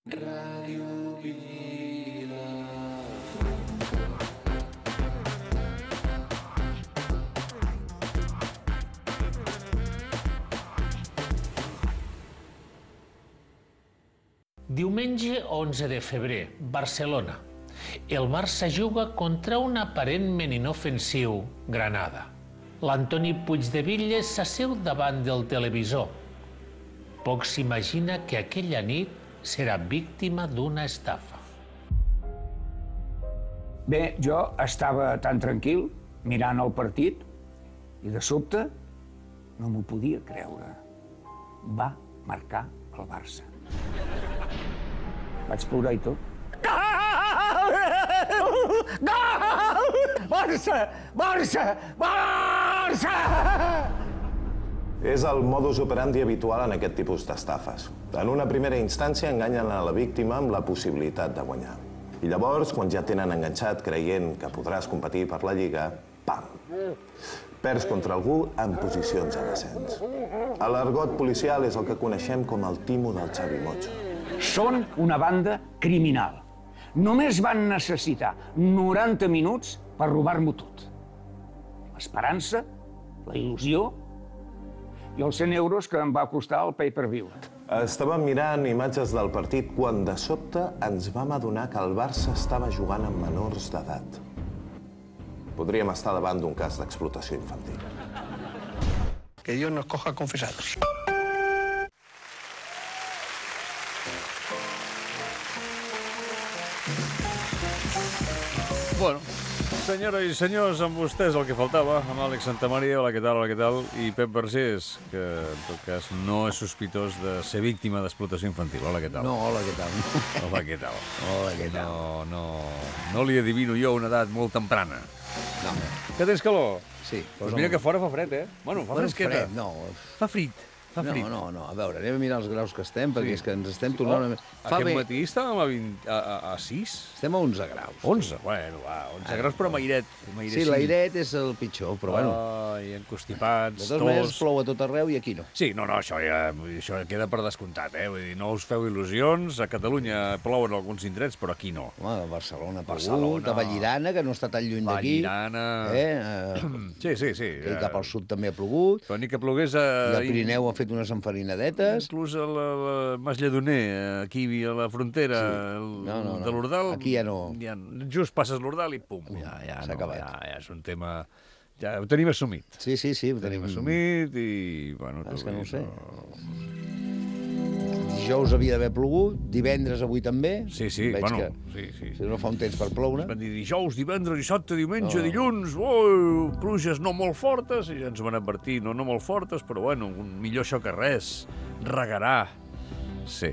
Ràdio Vila. Diumenge 11 de febrer, Barcelona. El Barça juga contra un aparentment inofensiu Granada. L'Antoni Puigdevilles s'asseu davant del televisor. Poc s'imagina que aquella nit serà víctima d'una estafa. Bé, jo estava tan tranquil mirant el partit i de sobte no m'ho podia creure. Va marcar el Barça. Vaig plorar i tot. Barça! Barça! Barça! És el modus operandi habitual en aquest tipus d'estafes. En una primera instància enganyen a la víctima amb la possibilitat de guanyar. I llavors, quan ja tenen enganxat creient que podràs competir per la Lliga, pam! Perds contra algú en posicions de descens. A l'argot policial és el que coneixem com el timo del Xavi Mocho. Són una banda criminal. Només van necessitar 90 minuts per robar-m'ho tot. L'esperança, la il·lusió i els 100 euros que em va costar el pay-per-view. Estàvem mirant imatges del partit quan de sobte ens vam adonar que el Barça estava jugant amb menors d'edat. Podríem estar davant d'un cas d'explotació infantil. Que Dios nos coja confesados. Bueno, senyores i senyors, amb vostès el que faltava, amb Àlex Santamaria, hola, què tal, i Pep Vergés, que en tot cas no és sospitós de ser víctima d'explotació infantil. Hola, què tal? No, hola, què tal? Hola, què tal? Hola, què tal? No li adivino jo una edat molt temprana. No. Que tens calor? Sí. Pues mira que fora fa fred, eh? Bueno, fa fresqueta. Fred, no. Fa frit. No, a veure, anem a mirar els graus que estem, perquè és que ens estem tornant... Aquest matí estàvem a 6? Estem a 11 graus. 11? Bueno, va, 11 graus, però amb airet. Sí, l'airet és el pitjor, però bueno. Ai, encostipats, de totes maneres, plou a tot arreu i aquí no. Sí, no, això queda per descomptat, eh? Vull dir, no us feu il·lusions. A Catalunya plou en alguns indrets, però aquí no. Home, a Barcelona ha plogut, a Vallirana, que no està tan lluny d'aquí. Vallirana... Sí. I cap al sud també ha plogut. Però ni que plogués a... I al Pirineu ha fet unes enfarinadetes. Inclús a Mas Lledoner, aquí a la frontera de l'Ordal. Aquí ja no. Just passes l'Ordal i pum. Ja s'ha acabat. Ja és un tema... Ja ho tenim assumit. Sí, ho tenim assumit i... Bueno, és que no ho sé. Dijous havia d'haver plogut, divendres avui també. Sí, bueno, sí. Si no fa un temps per ploure. Van dir dijous, divendres, dissabte, diumenge, dilluns, pluges no molt fortes, i ja ens van advertir, no molt fortes, però bueno, millor això que res. Regarà. Sí.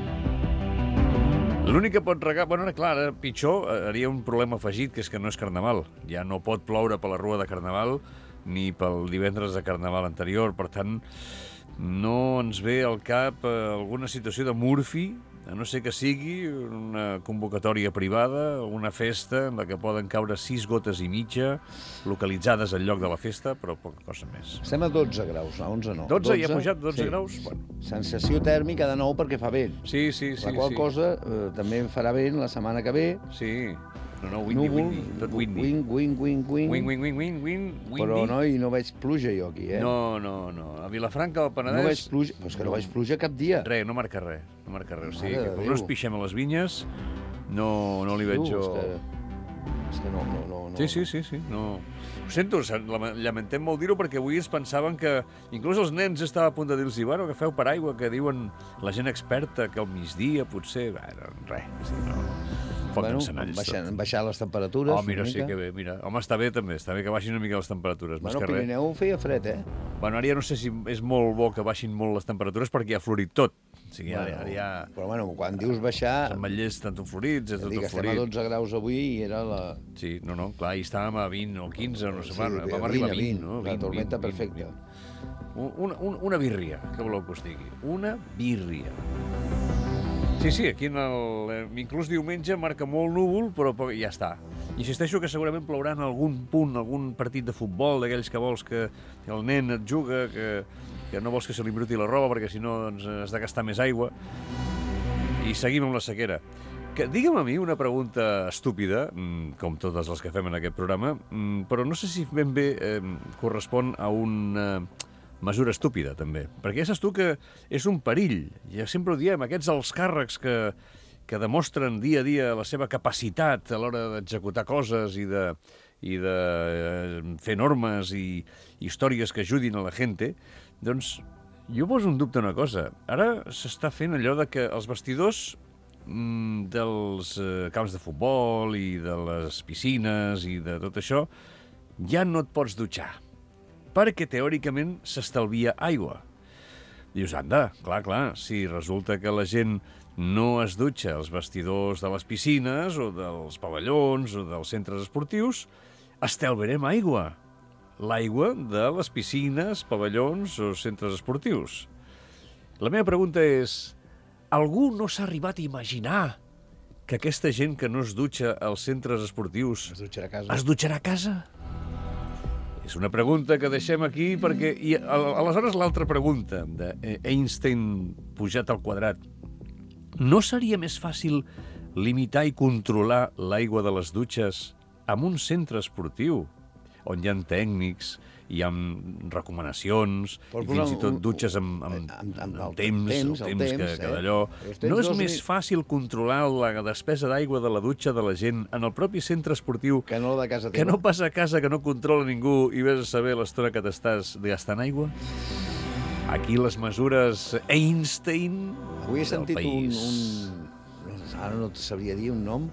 L'únic que pot regar... Bueno, clar, pitjor, haria un problema afegit, que és que no és Carnaval. Ja no pot ploure per la rua de Carnaval ni pel divendres de Carnaval anterior. Per tant, no ens ve al cap alguna situació de Murphy, a no ser que sigui una convocatòria privada, una festa en la que poden caure 6 gotes i mitja, localitzades al lloc de la festa, però poca cosa més. Estem a 12 graus, a 11 no. 12? Ja ha pujat 12 graus? Bueno. Sensació tèrmica de nou perquè fa vent. Sí. La qual cosa també farà vent la setmana que ve. Sí. No, windy. Tot windy. Wing. Però no veig pluja jo aquí, eh? No. A Vilafranca, al Penedès... No veig pluja, però és que no veig pluja cap dia. No marca res. O sigui, que com no es pixem a les vinyes, no li veig jo... És que no. Sí. No. Ho sento, lamentem molt dir-ho, perquè avui es pensaven que... Inclús els nens estava a punt de dir-los, bueno, que feu paraigua, que diuen la gent experta que al migdia potser... Res, no... Baixar les temperatures. Mira, sí que bé, mira. Home, està bé també, està bé que baixin una mica les temperatures. Bueno, al Pirineu feia fred, eh? Bueno, ara ja no sé si és molt bo que baixin molt les temperatures perquè ja ha florit tot. O sigui, ara ja... Però bueno, quan dius baixar... Els ametllers estan tot florits, és tot florit. Estem a 12 graus avui i era la... Sí, no, clar, hi estàvem a 20 o 15, no sé, vam arribar a 20, no? La tormenta perfecta. Una birria, què voleu que us digui? Una birria. Sí, aquí inclús diumenge marca molt núvol, però ja està. Insisteixo que segurament plourà en algun punt, algun partit de futbol, d'aquells que vols que el nen et juga, que no vols que se li embruti la roba, perquè si no doncs, has de gastar més aigua. I seguim amb la sequera. Digue'm a mi una pregunta estúpida, com totes les que fem en aquest programa, però no sé si ben bé correspon a una mesura estúpida, també. Perquè ja saps tu que és un perill. Ja sempre ho diem, aquests alts càrrecs que demostren dia a dia la seva capacitat a l'hora d'executar coses i de fer normes i històries que ajudin a la gent, doncs jo poso en dubte una cosa. Ara s'està fent allò de que els vestidors dels camps de futbol i de les piscines i de tot això ja no et pots dutxar, perquè teòricament s'estalvia aigua. Dius, anda, clar, si resulta que la gent no es dutxa als vestidors de les piscines o dels pavellons o dels centres esportius, estalviarem aigua. L'aigua de les piscines, pavellons o centres esportius. La meva pregunta és, algú no s'ha arribat a imaginar que aquesta gent que no es dutxa als centres esportius es dutxarà a casa? És una pregunta que deixem aquí perquè... I aleshores l'altra pregunta d'Einstein pujat al quadrat. No seria més fàcil limitar i controlar l'aigua de les dutxes en un centre esportiu on hi ha tècnics, hi ha recomanacions, i fins i tot dutxes amb temps que d'allò. No és més fàcil controlar la despesa d'aigua de la dutxa de la gent en el propi centre esportiu que no la de casa teva? Que no passa a casa, que no controla ningú i vés a saber l'estona que t'estàs gastant aigua? Aquí les mesures Einstein Avui he sentit ara no et sabria dir un nom,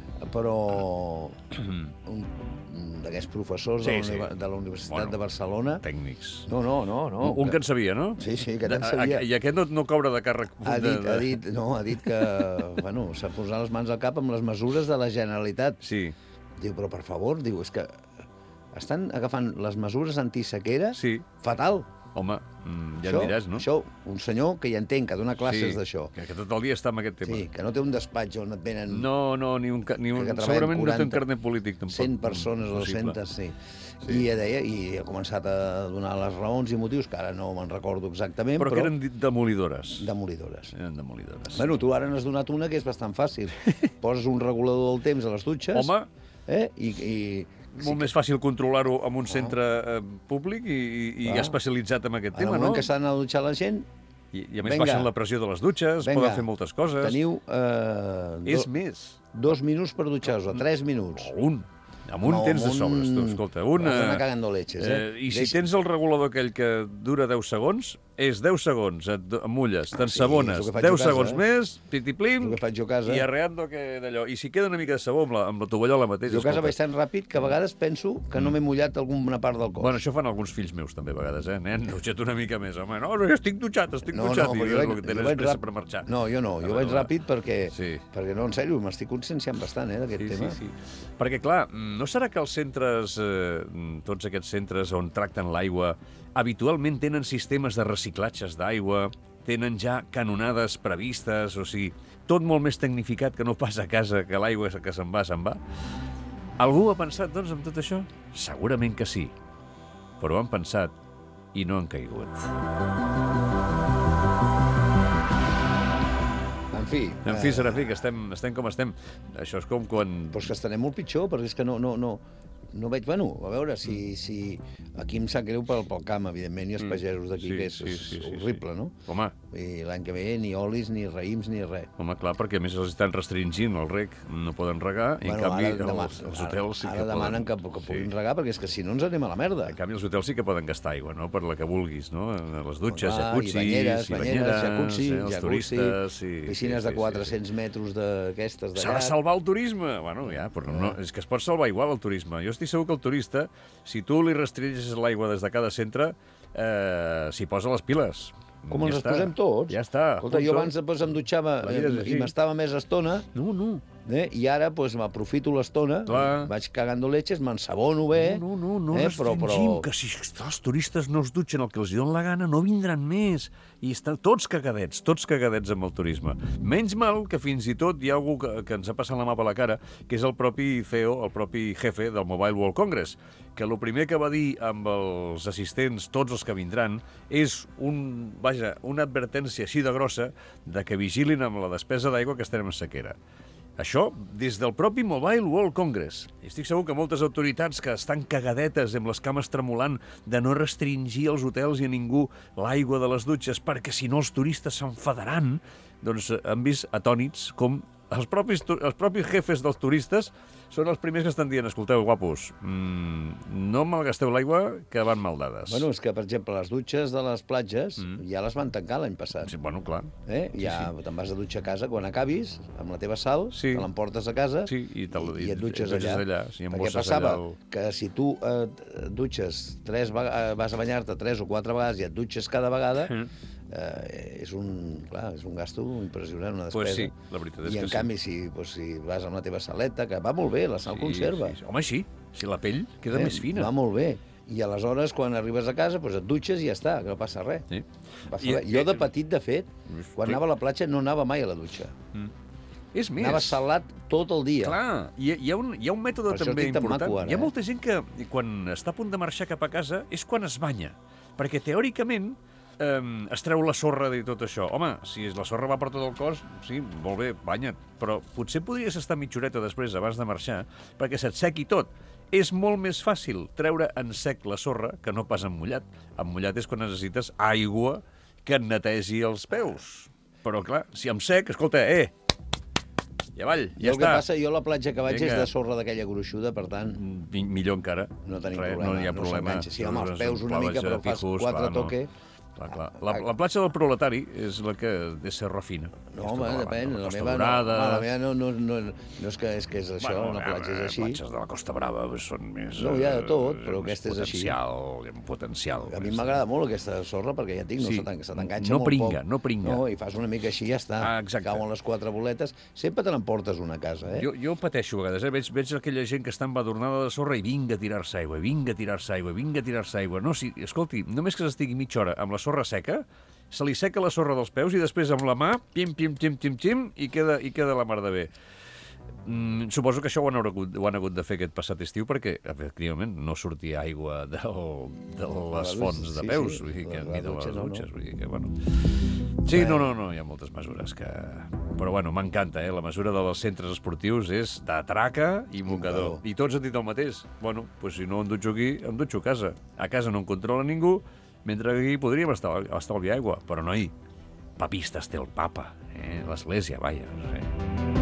però d'aquests professors de la Universitat de Barcelona... Tècnics. No. Un que en sabia, no? Sí, aquest en sabia. I aquest no cobra de càrrec... Ha dit que s'ha posat les mans al cap amb les mesures de la Generalitat. Sí. Diu, però per favor, és que estan agafant les mesures antisequera fatal. Home, ja en diràs, no? Això, un senyor que hi entén, que dona classes d'això. Que tot el dia està amb aquest tema. Sí, que no té un despatx on et venen... No, segurament no té un carnet polític, tampoc. 100 persones o 200, sí. I ha començat a donar les raons i motius, que ara no me'n recordo exactament, però que eren demolidores. Eren demolidores. Bueno, tu ara n'has donat una que és bastant fàcil. Poses un regulador del temps a les dutxes... Home! Molt més fàcil controlar-ho en un centre públic i especialitzat en aquest tema, no? En el moment que s'han de dutxar la gent... I a més baixen la pressió de les dutxes, poden fer moltes coses... Teniu... És més. 2 minuts per dutxar-vos, o 3 minuts. O un. Amb un tens de sobres, tu, escolta. Una cagando leches, I si tens el regulador aquell que dura 10 segons, és 10 segons, et mulles, t'ensabones, 10 segons més, pitiplim, i arreando que d'allò. I si queda una mica de sabó amb la tovallola mateixa... Jo a casa vaig tan ràpid que a vegades penso que no m'he mullat alguna part del cos. Bueno, això fan alguns fills meus també a vegades, nen, dutxa't una mica més, home. No, estic dutxat, i és el que tens pressa per marxar. No, jo no, jo vaig ràpid perquè no, en sèrio, m'estic conscienciant bastant, d'aquest tema. Sí. Perquè, clar, no serà que els centres, tots aquests centres on tracten l'aigua, habitualment tenen sistemes de reciclatges d'aigua, tenen ja canonades previstes, o sigui, tot molt més tecnificat que no pas a casa, que l'aigua que se'n va. Algú ha pensat, doncs, en tot això? Segurament que sí, però han pensat i no han caigut. En fi, Serafí, que estem com estem. Això és com quan... Però és que estarem molt pitjor, perquè és que no veig... Bueno, a veure, si... Aquí em sap greu pel camp, evidentment, i els pagesos d'aquí, que és horrible, no? Home. I l'any que ve ni olis, ni raïms, ni res. Home, clar, perquè a més els estan restringint el reg, no poden regar, i en canvi els hotels sí que poden. Ara demanen que puguin regar, perquè és que si no ens anem a la merda. En canvi, els hotels sí que poden gastar aigua, no?, per la que vulguis, no? Les dutxes, jacuzzis, banyeres, els turistes... Piscines de 400 metres d'aquestes d'allà. S'ha de salvar el turisme! Bueno, ja, però no, és que es pot salvar igual el turisme. Jo estic segur que el turista, si tu li restringeixes l'aigua des de cada centre, s'hi posa les piles. Com ens posem tots? Ja està. Escolta, jo abans em dutxava i m'estava més estona. No. I ara m'aprofito l'estona, vaig cagando leches, m'ensabono bé... No restringim, que si els turistes no es dutxen el que els donen la gana, no vindran més. I estan tots cagadets amb el turisme. Menys mal que fins i tot hi ha algú que ens ha passat la mà per la cara, que és el propi CEO, el propi jefe del Mobile World Congress, que el primer que va dir amb els assistents, tots els que vindran, és una advertència així de grossa de que vigilin amb la despesa d'aigua que estarem en sequera. Això des del propi Mobile World Congress. I estic segur que moltes autoritats que estan cagadetes amb les cames tremolant de no restringir als hotels i a ningú l'aigua de les dutxes perquè si no els turistes s'enfadaran, doncs han vist atònits com els propis jefes dels turistes són els primers que estan dient, escolteu, guapos, no malgasteu l'aigua que van mal dades. Bueno, és que, per exemple, les dutxes de les platges ja les van tancar l'any passat. Sí, bueno, clar. Te'n vas a dutxar a casa, quan acabis, amb la teva sal, te l'emportes a casa i et dutxes allà. Perquè passava que si tu dutxes vas a banyar-te 3 o 4 vegades i et dutxes cada vegada, és un gasto impressionant, una despesa. Pues sí, la veritat és que sí. I en canvi, si vas amb la teva saleta, que va molt bé, la sal conserva. Sí. Home, sí, si la pell queda més fina. Va molt bé. I aleshores, quan arribes a casa, et dutxes i ja està, que no passa res. Jo de petit, de fet, quan anava a la platja no anava mai a la dutxa. És més. Anava salat tot el dia. Clar, hi ha un mètode també important. Hi ha molta gent que, quan està a punt de marxar cap a casa, és quan es banya. Perquè, teòricament, es treu la sorra de tot això. Home, si la sorra va per tot el cos, sí, molt bé, banya't. Però potser podries estar mitja horeta després, abans de marxar, perquè se't sequi tot. És molt més fàcil treure en sec la sorra que no pas en mullat. En mullat és quan necessites aigua que et netegi els peus. Però, clar, si en sec, escolta, i avall, ja està. El que passa, jo a la platja que vaig és de sorra d'aquella gruixuda, per tant... Millor encara. No tenim problema. No hi ha problema. Sí, amb els peus una mica, però fas 4 toques... La platja del proletari és la que de serra fina. No, home, depèn. La meva no és que és això, la platja és així. Les platges de la Costa Brava són més... No, hi ha de tot, però aquesta és així. Potencial. A mi m'agrada molt aquesta sorra, perquè ja et dic, se t'enganxa molt poc. No pringa. No, i fas una mica així i ja està. Cauen les 4 boletes. Sempre te n'emportes una a casa, Jo pateixo a vegades, veig aquella gent que està embadurnada de sorra i vinga a tirar-se aigua, vinga a tirar-se aigua. No, escolti, només que s'estigui mitja hora amb la sorra seca, se li seca la sorra dels peus i després amb la mà, pim, i queda la mar de bé. Suposo que això ho han hagut de fer aquest passat estiu perquè, efectivament, no sortia aigua de les fonts de peus, vull dir que ni de les dutxes, vull dir que, bueno... Sí, no, hi ha moltes mesures que... Però, bueno, m'encanta, la mesura dels centres esportius és d'atraca i mocador. I tots han dit el mateix. Bueno, doncs si no em dutxo aquí, em dutxo a casa. A casa no em controla ningú, mentre aquí podríem estalviar aigua. Però, noi, papistes té el papa, l'església, vaja, no sé.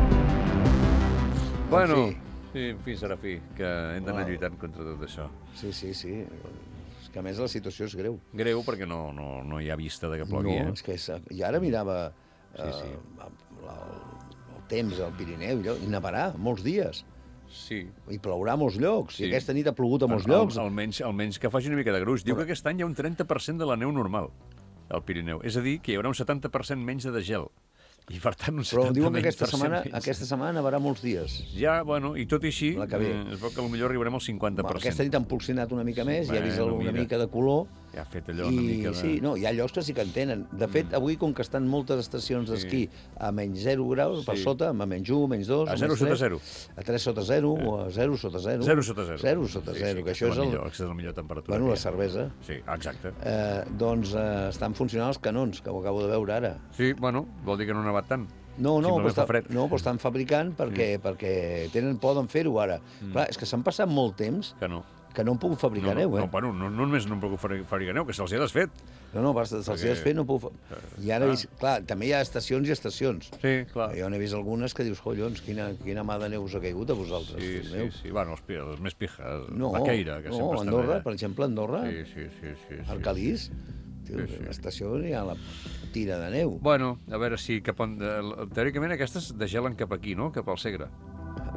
Bueno, en fi, Serafí, que hem d'anar lluitant contra tot això. Sí. És que, a més, la situació és greu. Greu perquè no hi ha vista de que plogui. No, és que... I ara mirava el temps al Pirineu i nevarà molts dies. Sí. I plourà a molts llocs. I aquesta nit ha plogut a molts llocs. Almenys que faci una mica de gruix. Diu que aquest any hi ha un 30% de la neu normal al Pirineu. És a dir, que hi haurà un 70% menys de gel. I per tant, un 70% Però diuen que aquesta setmana nevarà molts dies. Ja, bueno, i tot i així, es veu que potser arribarem al 50%. Aquesta nit han polsinat una mica més, ja ha vist una mica de color. Ja ha fet allò una mica de... Sí, no, hi ha llocs que sí que en tenen. De fet, avui, com que estan moltes estacions d'esquí a menys 0 graus, per sota, a menys 1, menys 2... A 0 sota 0. A 3 sota 0 o a 0 sota 0. 0 sota 0. 0 sota 0, que això és la millor temperatura. Bueno, la cervesa. Sí, exacte. Doncs estan funcionant els canons, que ho acabo de veure ara. Sí, bueno, vol dir que no ha nevat tant. No, però estan fabricant perquè poden fer-ho ara. Clar, és que s'han passat molt temps que no han pogut fabricar neu, No només no han pogut fabricar neu, que se'ls ha desfet. No, se'ls ha desfet, no puc... I ara, clar, també hi ha estacions i estacions. Sí, clar. Jo n'he vist algunes que dius, collons, quina mà de neu us ha caigut a vosaltres. Sí, bueno, els més pijas, Baqueira, que sempre estan... No, Andorra, per exemple, Andorra. Sí. Arcalís. L'estació hi ha la tira de neu. Bueno, a veure si teòricament aquestes degelen cap aquí, no? Cap al Segre.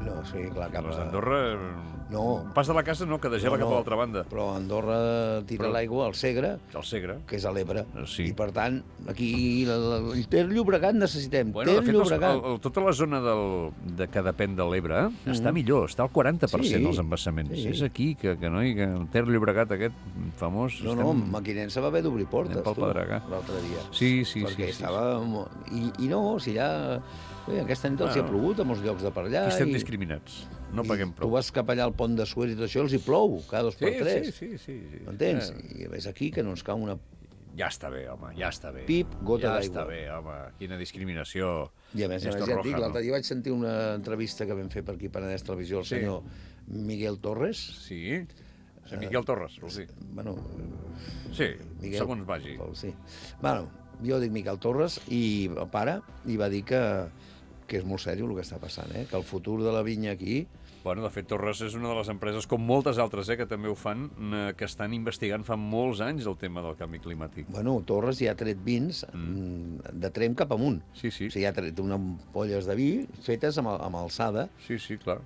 No, sí, clar, cap Les d'Andorra... No. Pas de la casa no, que de gela cap a l'altra banda. Però Andorra tira l'aigua al Segre, que és a l'Ebre. Sí. I, per tant, aquí el Ter Llobregat necessitem. Bueno, de fet, tota la zona que depèn de l'Ebre està millor, està al 40% els embassaments. És aquí, que el Ter Llobregat aquest famós... No, Maquinense va haver d'obrir portes, l'altre dia. Sí. Perquè estava... I no, si ja... Aquesta nit els hi ha plogut a molts llocs de per allà. Aquí estem discriminats, no paguem prou. Tu vas cap allà al pont de Suez i tot això, els hi plou cada 2 per 3. Sí. M'entens? I ves aquí que no ens cau una... Ja està bé, home, ja està bé. Pip, gota d'aigua. Ja està bé, home, quina discriminació. I a més, ja et dic, l'altre dia vaig sentir una entrevista que vam fer per aquí, Penedès Televisió, el senyor Miguel Torres. Sí, Miguel Torres, vols dir? Bueno... Sí, segons vagi. Sí. Bueno, jo dic Miquel Torres, i el pare, i va dir que és molt seriós el que està passant, que el futur de la vinya aquí... Bueno, de fet, Torres és una de les empreses, com moltes altres, que també ho fan, que estan investigant fa molts anys el tema del canvi climàtic. Bueno, Torres ja ha tret vins de Tremp cap amunt. Sí. O sigui, ja ha tret unes ampolles de vi fetes amb alçada. Sí, clar.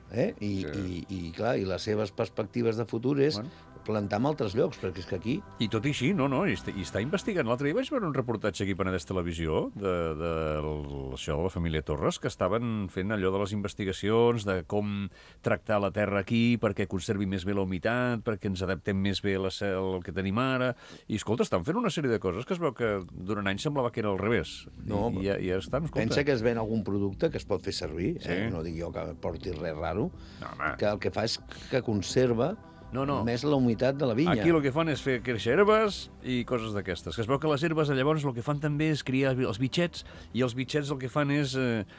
I clar, i les seves perspectives de futur és plantar en altres llocs, perquè és que aquí... I tot i així, i està investigant. L'altre dia vaig veure un reportatge aquí a Penedès Televisió això de la família Torres, que estaven fent allò de les investigacions, de com tractar la terra aquí perquè conservi més bé la humitat, perquè ens adaptem més bé al que tenim ara. I, escolta, estan fent una sèrie de coses que es veu que durant anys semblava que era al revés. No, I ja estan, escolta. Pensa que es ven algun producte que es pot fer servir, no dic jo que porti res raro, que el que fa és que conserva més la humitat de la vinya. Aquí el que fan és fer créixer herbes i coses d'aquestes. Que es veu que les herbes llavors el que fan també és criar els bitxets, i els bitxets el que fan és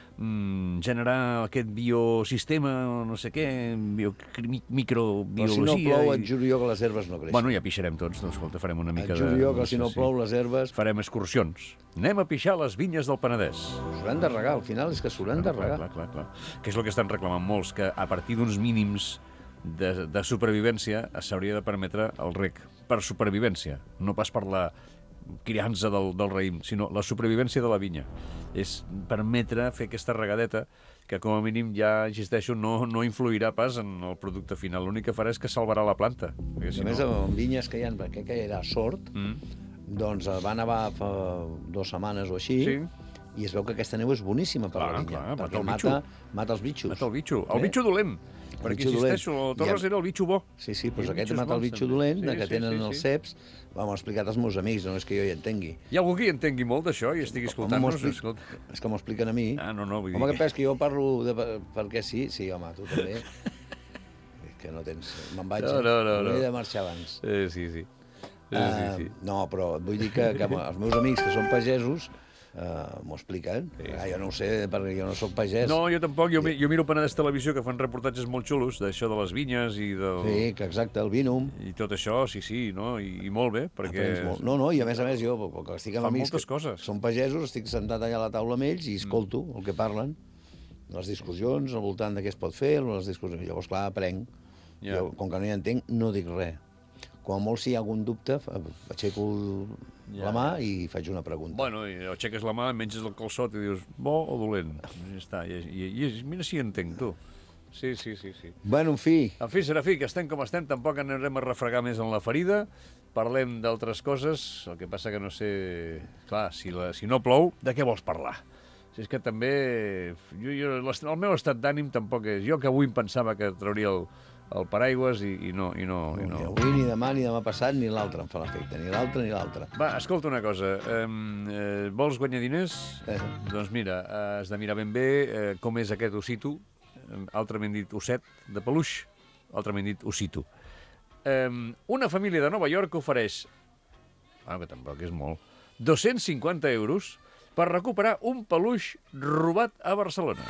generar aquest biosistema, no sé què, microbiologia... Però si no plou, et juro jo que les herbes no creixen. Bueno, ja pixarem tots, doncs, escolta, farem una mica de... Et juro jo que si no plou, les herbes... Farem excursions. Anem a pixar les vinyes del Penedès. S'hauran de regar, al final és que s'hauran de regar. Clar. Que és el que estan reclamant molts, que a partir d'uns mínims de supervivència s'hauria de permetre el rec per supervivència, no pas per la criança del raïm, sinó la supervivència de la vinya. És permetre fer aquesta regadeta que com a mínim ja, insisteixo, no influirà pas en el producte final. L'únic que farà és que salvarà la planta. A més, amb vinyes que hi ha, que era sort, doncs va nevar fa 2 setmanes o així, i es veu que aquesta neu és boníssima per la vinya, perquè mata els bitxos. Mata el bitxo, el bitxo dolent. Perquè, insisteixo, el Torres era el bitxo bo. Sí, doncs aquest mata el bitxo dolent, que tenen els ceps. M'ho han explicat els meus amics, no és que jo hi entengui. Hi ha algú que hi entengui molt d'això i estigui escoltant-nos? És que m'ho expliquen a mi. Vull dir... Home, que penses que jo parlo perquè sí? Sí, home, tu també. Que no tens... Me'n vaig, m'he de marxar abans. Sí. No, però vull dir que els meus amics que són pagesos m'ho expliquen. Jo no ho sé, perquè jo no sóc pagès. No, jo tampoc. Jo miro Penedès Televisió, que fan reportatges molt xulos d'això de les vinyes i del... Sí, que exacte, el vínum. I tot això, sí, no? I molt bé, perquè... No, i a més, jo, que estic amb amics que són pagesos, estic sentat allà a la taula amb ells i escolto el que parlen, les discussions al voltant de què es pot fer, les discussions. Llavors, clar, aprenc. Jo, com que no hi entenc, no dic res. Com molt, si hi ha algun dubte, aixeco la mà i faig una pregunta. Bueno, i aixeques la mà, menges el calçot i dius, bo o dolent? Ja està, i mira si entenc, tu. Sí. Bueno, en fi. En fi, Serafí, que estem com estem, tampoc anirem a refregar més en la ferida. Parlem d'altres coses, el que passa que no sé... Clar, si no plou, de què vols parlar? Si és que també... el meu estat d'ànim tampoc és... Jo que avui em pensava que trauria el paraigües i no. Ni avui, ni demà passat, ni l'altre em fa l'efecte. Ni l'altre, ni l'altre. Va, escolta una cosa. Vols guanyar diners? Doncs mira, has de mirar ben bé com és aquest ossito, altrament dit osset, de peluix, altrament dit ossito. Una família de Nova York ofereix, que tampoc és molt, 250 euros per recuperar un peluix robat a Barcelona.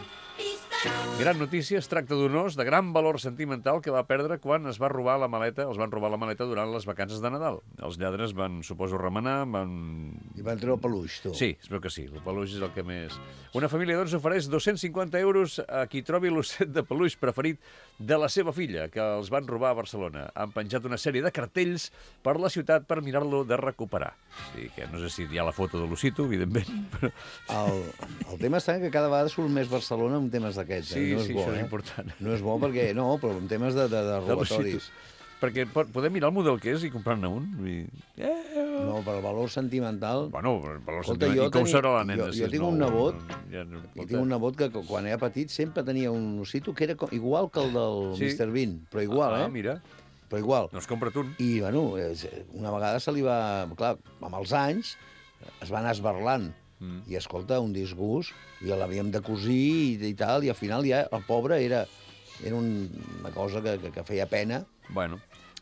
Gran notícia, es tracta d'un os de gran valor sentimental que va perdre quan els van robar la maleta durant les vacances de Nadal. Els lladres van, suposo, remenar, I van treure el peluix, tu. Sí, es veu que sí, el peluix és el que més... Una família, doncs, ofereix 250 euros a qui trobi l'osset de peluix preferit de la seva filla, que els van robar a Barcelona. Han penjat una sèrie de cartells per la ciutat per mirar-lo de recuperar. Sí, que no sé si hi ha la foto de l'ossito, evidentment, però... El tema està que cada vegada surt més Barcelona amb temes de aquests. Sí, no és bo, això és important. No és bo perquè, no, però en temes de robatoris. Perquè podem mirar el model que és i comprar-ne un. No, per el valor sentimental... Bueno, el valor sentimental. I com serà la nena? Jo tinc un nebot, que quan era petit sempre tenia un ossito que era igual que el del Mr. Bean, però igual, mira. Però igual. No es compra't un. I, bueno, una vegada se li va... Clar, amb els anys es va anar esbarlant. I, escolta, un disgust, i l'havíem de cosir i tal, i al final ja el pobre era una cosa que feia pena. Bueno.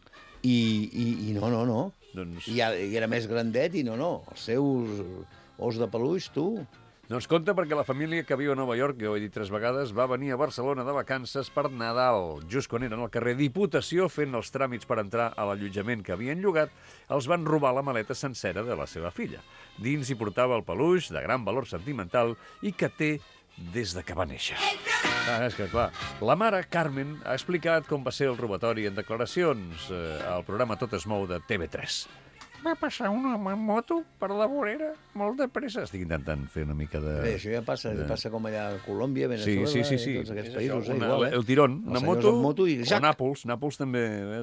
I no. Doncs... I era més grandet i no. Els seus os de peluix, tu... Doncs compte, perquè la família que viu a Nova York, que ho he dit 3 vegades, va venir a Barcelona de vacances per Nadal. Just quan eren al carrer Diputació fent els tràmits per entrar a l'allotjament que havien llogat, els van robar la maleta sencera de la seva filla. Dins hi portava el peluix de gran valor sentimental i que té des de que va néixer. És que, clar, la mare, Carmen, ha explicat com va ser el robatori en declaracions al programa Tot es mou de TV3. Va passar un home en moto per la vorera, molt de pressa. Estic intentant fer una mica de... Bé, això ja passa com allà a Colòmbia, Venezuela, sí. i tots aquests països. Igual, el tirón, una moto, i o Nàpols també.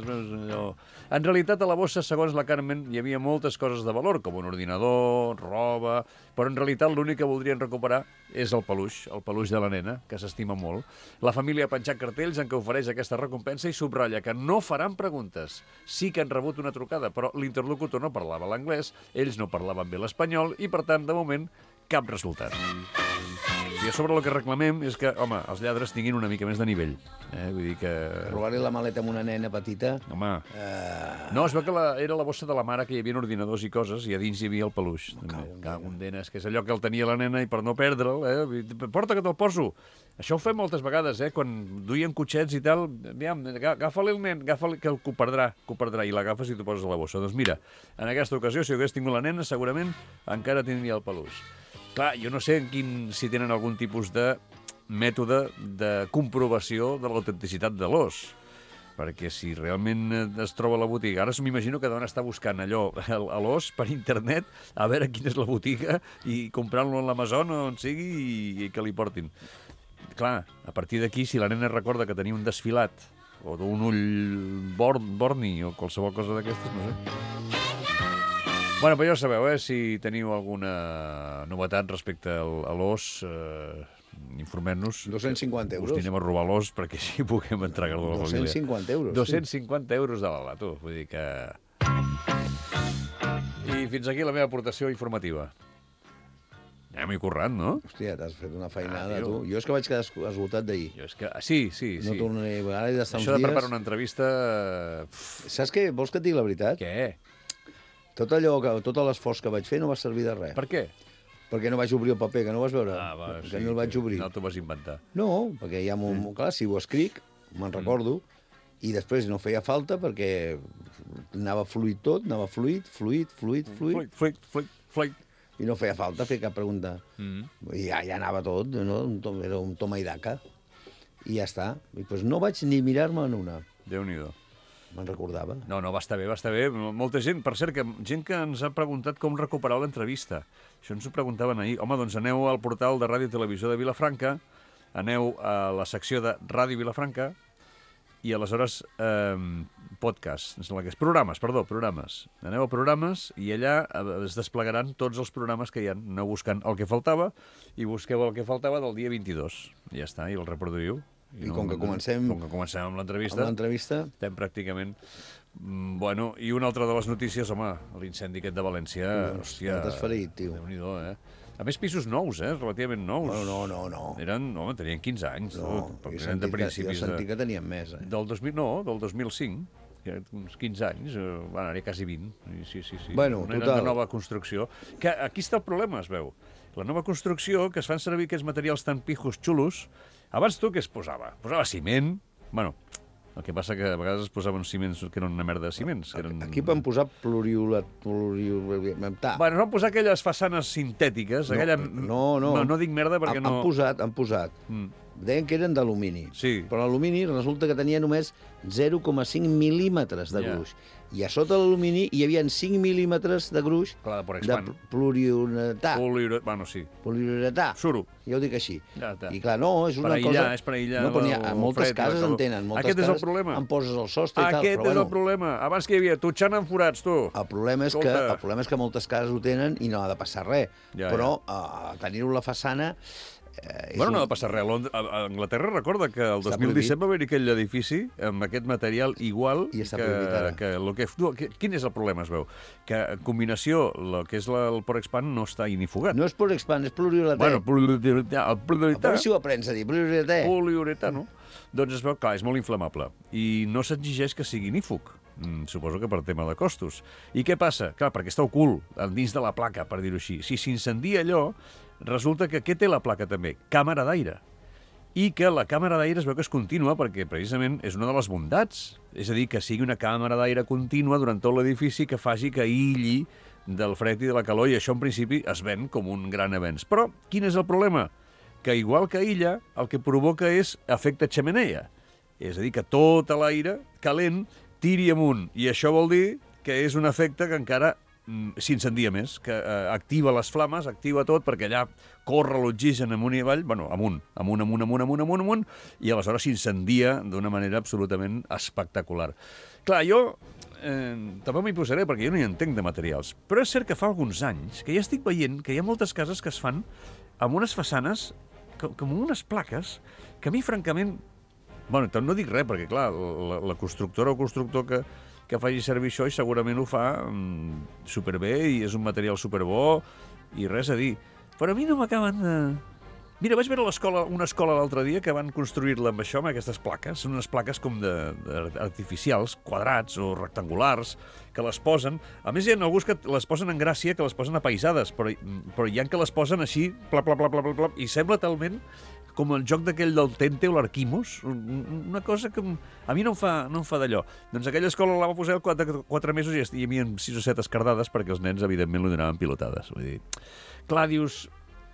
En realitat, a la bossa, segons la Carmen, hi havia moltes coses de valor, com un ordinador, roba... Però en realitat l'únic que voldrien recuperar és el peluix de la nena, que s'estima molt. La família ha penjat cartells en què ofereix aquesta recompensa i subratlla que no faran preguntes. Sí que han rebut una trucada, però l'interlocutor no parlava l'anglès, ells no parlaven bé l'espanyol i, per tant, de moment, cap resultat. I a sobre el que reclamem és que, home, els lladres tinguin una mica més de nivell. Vull dir que... Robar-li la maleta amb una nena petita... Home... No, es veu que era la bossa de la mare, que hi havia ordinadors i coses, i a dins hi havia el peluix. Un denes, que és allò que el tenia la nena i per no perdre'l, porta que te'l poso. Això ho fem moltes vegades, quan duien cotxets i tal, agafa-li el nen, que ho perdrà, i l'agafes i t'ho poses a la bossa. Doncs mira, en aquesta ocasió, si hagués tingut la nena, segurament encara tindria el peluix. Clar, jo no sé si tenen algun tipus de mètode de comprovació de l'autenticitat de l'os, perquè si realment es troba a la botiga... Ara m'imagino que deuen estar buscant allò, l'os, per internet, a veure quina és la botiga i comprant-lo a l'Amazon o on sigui i que li portin. Clar, a partir d'aquí, si la nena recorda que tenia un desfilat o d'un ull borni o qualsevol cosa d'aquestes, no sé... Bueno, però ja ho sabeu, si teniu alguna novetat respecte a l'os, informem-nos. 250 euros. Us anirem a robar l'os perquè així puguem entregar-lo a la família. 250 euros. 250 euros de l'ala, tu. Vull dir que... I fins aquí la meva aportació informativa. Anem-hi currant, no? Hòstia, t'has fet una feinada, tu. Jo és que vaig quedar esgotat d'ahir. Sí. No tornaré... Ara he d'estar uns dies... Això de preparar una entrevista... Saps què? Vols que et digui la veritat? Què? Tot l'esforç que vaig fer no va servir de res. Per què? Perquè no vaig obrir el paper, que no vas veure. Que no el vaig obrir. No t'ho vas inventar. No, perquè ja clar, si ho escric, me'n recordo, i després no feia falta perquè anava fluid tot, anava fluid. I no feia falta fer cap pregunta. I ja anava tot, no? Era un toma i daca. I ja està. I doncs no vaig ni mirar-me en una. Déu-n'hi-do. Me'n recordava. No, va estar bé. Molta gent, per cert, gent que ens ha preguntat com recuperar l'entrevista. Això ens ho preguntaven ahir. Home, doncs aneu al portal de Ràdio i Televisió de Vilafranca, aneu a la secció de Ràdio Vilafranca i aleshores podcast, em sembla que és programes. Aneu a programes i allà es desplegaran tots els programes que hi ha. Aneu buscant el que faltava i busqueu el que faltava del dia 22. I ja està, i el reproduïu. I com que comencem amb l'entrevista, estem pràcticament... Bueno, i una altra de les notícies, home, l'incendi aquest de València... Hòstia, t'has ferit, tio. Déu-n'hi-do, A més, pisos nous, relativament nous. No. Tenien 15 anys. No, jo sentia que tenien més. Del 2005, uns 15 anys, van anar-hi quasi 20. Sí. Bueno, total. Una nova construcció. Que aquí està el problema, es veu. La nova construcció, que es fan servir aquests materials tan pijos xulos. Abans tu què es posava? Posava ciment. Bueno, el que passa que a vegades es posaven ciments que eren una merda de ciments. Aquí van posar Bueno, van posar aquelles façanes sintètiques. No dic merda perquè no... Han posat deien que eren d'alumini. Sí. Però l'alumini resulta que tenia només 0,5 mil·límetres de gruix. I a sota l'alumini hi havia 5 mil·límetres de gruix de poliuretà. Bueno, sí. Poliuretà. Suro. Jo ho dic així. I clar, no, és una cosa... És per aïllar. No, a moltes cases en tenen. Aquest és el problema. En poses al sostre i tal. Aquest és el problema. Abans que hi havia tutxant amb forats, tu. El problema és que moltes cases ho tenen i no ha de passar res. Però tenir-ho a la façana... Bueno, no ha de passar res. A Anglaterra recorda que el 2017 va haver-hi aquell edifici amb aquest material igual que el que... Quin és el problema, es veu? Que en combinació, el que és el Porexpan no està inifugat. No és Porexpan, és poliuretà. Bueno, poliuretà. A veure si ho aprens a dir, poliuretà. Poliuretà, no? Doncs es veu, clar, és molt inflamable. I no s'exigeix que sigui inífug. Suposo que per tema de costos. I què passa? Clar, perquè està ocult dins de la placa, per dir-ho així. Si s'incendia allò, resulta que què té la placa també? Càmera d'aire. I que la càmera d'aire es veu que és contínua perquè precisament és una de les bondats. És a dir, que sigui una càmera d'aire contínua durant tot l'edifici que faci que aïlli del fred i de la calor, i això en principi es ven com un gran avenç. Però quin és el problema? Que igual que aïlla, el que provoca és efecte xemeneia. És a dir, que tot l'aire calent tiri amunt, i això vol dir que és un efecte que encara s'incendia més, que activa les flames, activa tot, perquè allà corre l'oxigen amunt i avall, bueno, amunt, i aleshores s'incendia d'una manera absolutament espectacular. Clar, jo també m'hi posaré, perquè jo no hi entenc de materials, però és cert que fa alguns anys que ja estic veient que hi ha moltes cases que es fan amb unes façanes, com unes plaques, que a mi, francament, bueno, no dic res, perquè, clar, la constructora o constructor que faci servir això i segurament ho fa superbé i és un material superbo i res a dir. Però a mi no m'acaben de... Mira, vaig veure una escola l'altre dia que van construir-la amb això, amb aquestes plaques. Són unes plaques com artificials, quadrats o rectangulars, que les posen... A més, hi ha alguns que les posen en gràcia, que les posen apaïsades, però hi ha que les posen així, i sembla talment com el joc d'aquell del Tente o l'Arquimos, una cosa que a mi no em fa d'allò. Doncs aquella escola la va posar 4 mesos i hi havia 6 o 7 escardades perquè els nens, evidentment, li donaven pilotades. Vull dir, clar, dius...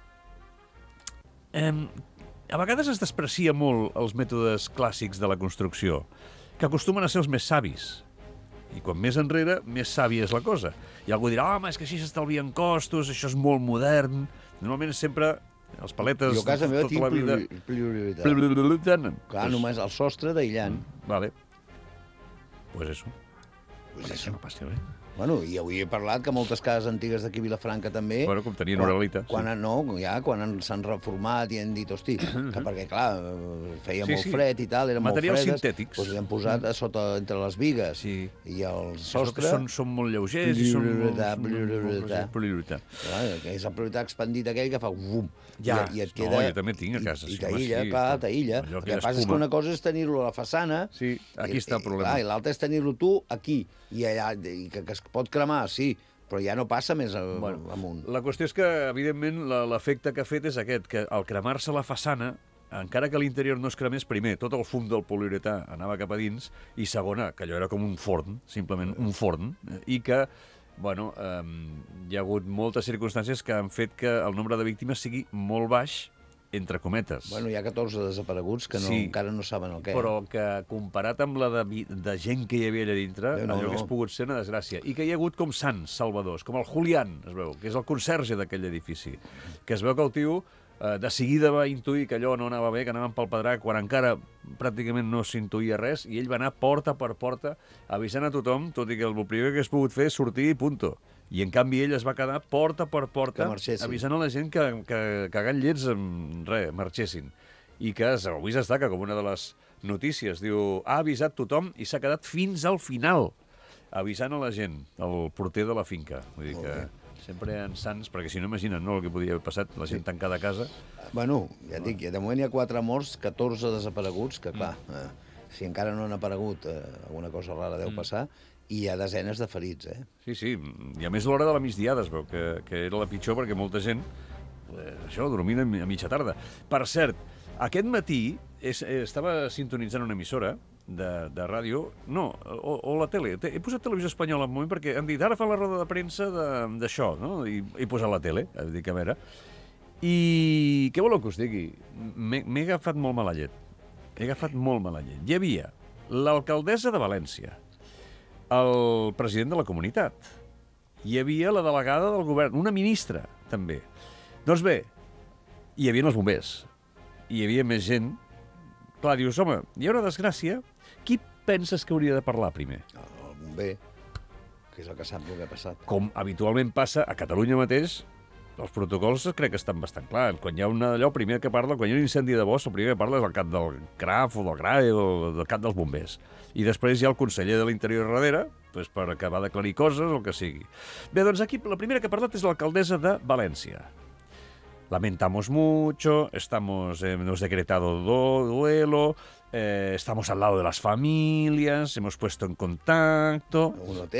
A vegades es desprecia molt els mètodes clàssics de la construcció, que acostumen a ser els més savis. I quan més enrere, més sàvia és la cosa. I algú dirà, home, és que així s'estalvien costos, això és molt modern. Normalment sempre... Els paletes... Jo a casa meva tinc prioritat. Clar, només el sostre d'aïllant. Vale. Pues eso. Pues eso. No passa res. Bueno, i avui he parlat que moltes cases antigues d'aquí a Vilafranca també... Bueno, com tenien oralita. Quan s'han reformat i han dit, hosti, que perquè, clar, feia molt fred i tal, eren molt fredes... Materials sintètics. Doncs li han posat a sota, entre les bigues i el sostre... Són molt lleugers i són... Poliuretà. És el poliuretà expandit aquell que fa... I et queda... No, jo també tinc a casa. I t'aïlla, clar, t'aïlla. El que passa és que una cosa és tenir-lo a la façana... Sí, aquí està el problema. I l'altra és tenir-lo tu aquí. I allà, que es pot cremar, sí, però ja no passa més amunt. La qüestió és que, evidentment, l'efecte que ha fet és aquest, que al cremar-se la façana, encara que l'interior no es cremés, primer, tot el fum del poliuretà anava cap a dins, i segona, que allò era com un forn, simplement un forn, i que, bueno, hi ha hagut moltes circumstàncies que han fet que el nombre de víctimes sigui molt baix, entre cometes. Bueno, hi ha 14 desapareguts que encara no saben el què. Però que comparat amb la de gent que hi havia allà dintre, allò hagués pogut ser una desgràcia. I que hi ha hagut com sants salvadors, com el Julián, es veu, que és el conserge d'aquell edifici, que es veu que el tio de seguida va intuir que allò no anava bé, que anaven pel pedrar, quan encara pràcticament no s'intuïa res, i ell va anar porta per porta avisant a tothom, tot i que el primer que hagués pogut fer és sortir i punto. I, en canvi, ell es va quedar porta per porta avisant a la gent que cagant llets marxessin. I que avui es destaca com una de les notícies. Diu, ha avisat tothom i s'ha quedat fins al final avisant a la gent, el porter de la finca. Vull dir que sempre en sants, perquè si no, imagina't el que podia haver passat, la gent tancada a casa. Bueno, ja et dic, de moment hi ha 4 morts, 14 desapareguts, que clar, si encara no han aparegut, alguna cosa rara deu passar, i hi ha desenes de ferits, Sí, sí, i a més l'hora de la migdiada es veu que era la pitjor perquè molta gent, això, dormint a mitja tarda. Per cert, aquest matí estava sintonitzant una emissora de ràdio, no, o la tele. He posat Televisió Espanyola un moment perquè han dit, ara fa la roda de premsa d'això, no? I he posat la tele, dic, a veure. I què voleu que us digui? M'he agafat molt mala llet. Hi havia l'alcaldessa de València, el president de la comunitat, hi havia la delegada del govern, una ministra, també. Doncs bé, hi havia els bombers, hi havia més gent. Clar, dius, home, hi ha una desgràcia, qui penses que hauria de parlar primer? El bomber, que és el que sap el que ha passat. Com habitualment passa a Catalunya mateix, els protocols crec que estan bastant clars. Quan hi ha allò, primer que parla, quan hi ha un incendi de bosc, el primer que parla és el cap del CRAF o del GRAE o del cap dels bombers. I després hi ha el conseller de l'Interior darrere, per acabar d'aclarir coses o el que sigui. Bé, doncs aquí la primera que ha parlat és l'alcaldessa de València. Lamentamos mucho, hemos decretado duelo, estamos al lado de las familias, hemos puesto en contacto...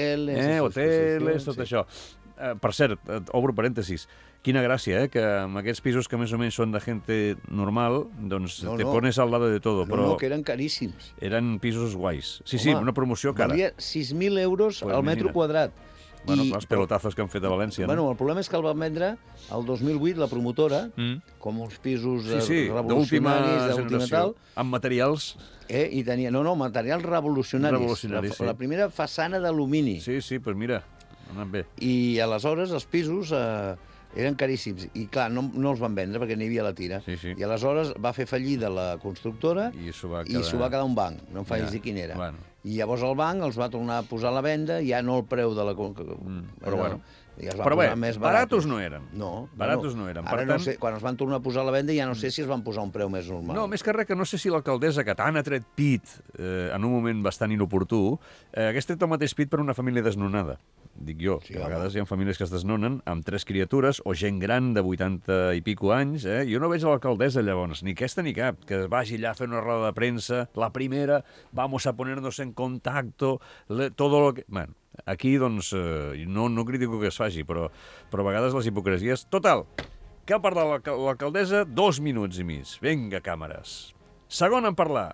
Hoteles, tot això. Per cert, obro parèntesis, quina gràcia, que amb aquests pisos que més o menys són de gente normal, doncs te pones al lado de todo. No, que eren caríssims. Eren pisos guais. Sí, una promoció cara. Valia 6.000 euros al metro quadrat. Bueno, els pelotazos que han fet a València. Bueno, el problema és que el van vendre el 2008, la promotora, com uns pisos revolucionaris d'última tal. Amb materials... I tenia, materials revolucionaris. La primera façana d'alumini. Sí, doncs mira, ha anat bé. I aleshores els pisos eren caríssims. I clar, no els van vendre perquè n'hi havia la tira. I aleshores va fer fallida la constructora i s'ho va quedar un banc. No em facis dir quin era. I llavors el banc els va tornar a posar a la venda, ja no el preu de la... Però bueno... Però bé, baratos no eren. No. Baratos no eren. Ara no sé, quan els van tornar a posar a la venda ja no sé si es van posar un preu més normal. No, més que res que no sé si l'alcaldessa, que tant ha tret pit en un moment bastant inoportú, hagués tret el mateix pit per una família desnonada. Dic jo, que a vegades hi ha famílies que es desnonen amb 3 criatures o gent gran de 80 i pico anys. Jo no veig l'alcaldessa llavors, ni aquesta ni cap, que vagi allà a fer una roda de premsa, la primera, vamos a ponernos en contacto, todo lo que... Bueno, aquí, doncs, no critico que es faci, però a vegades les hipocresies... Total, que ha parlat l'alcaldessa 2 minuts i mig. Vinga, càmeres. Segon en parlar,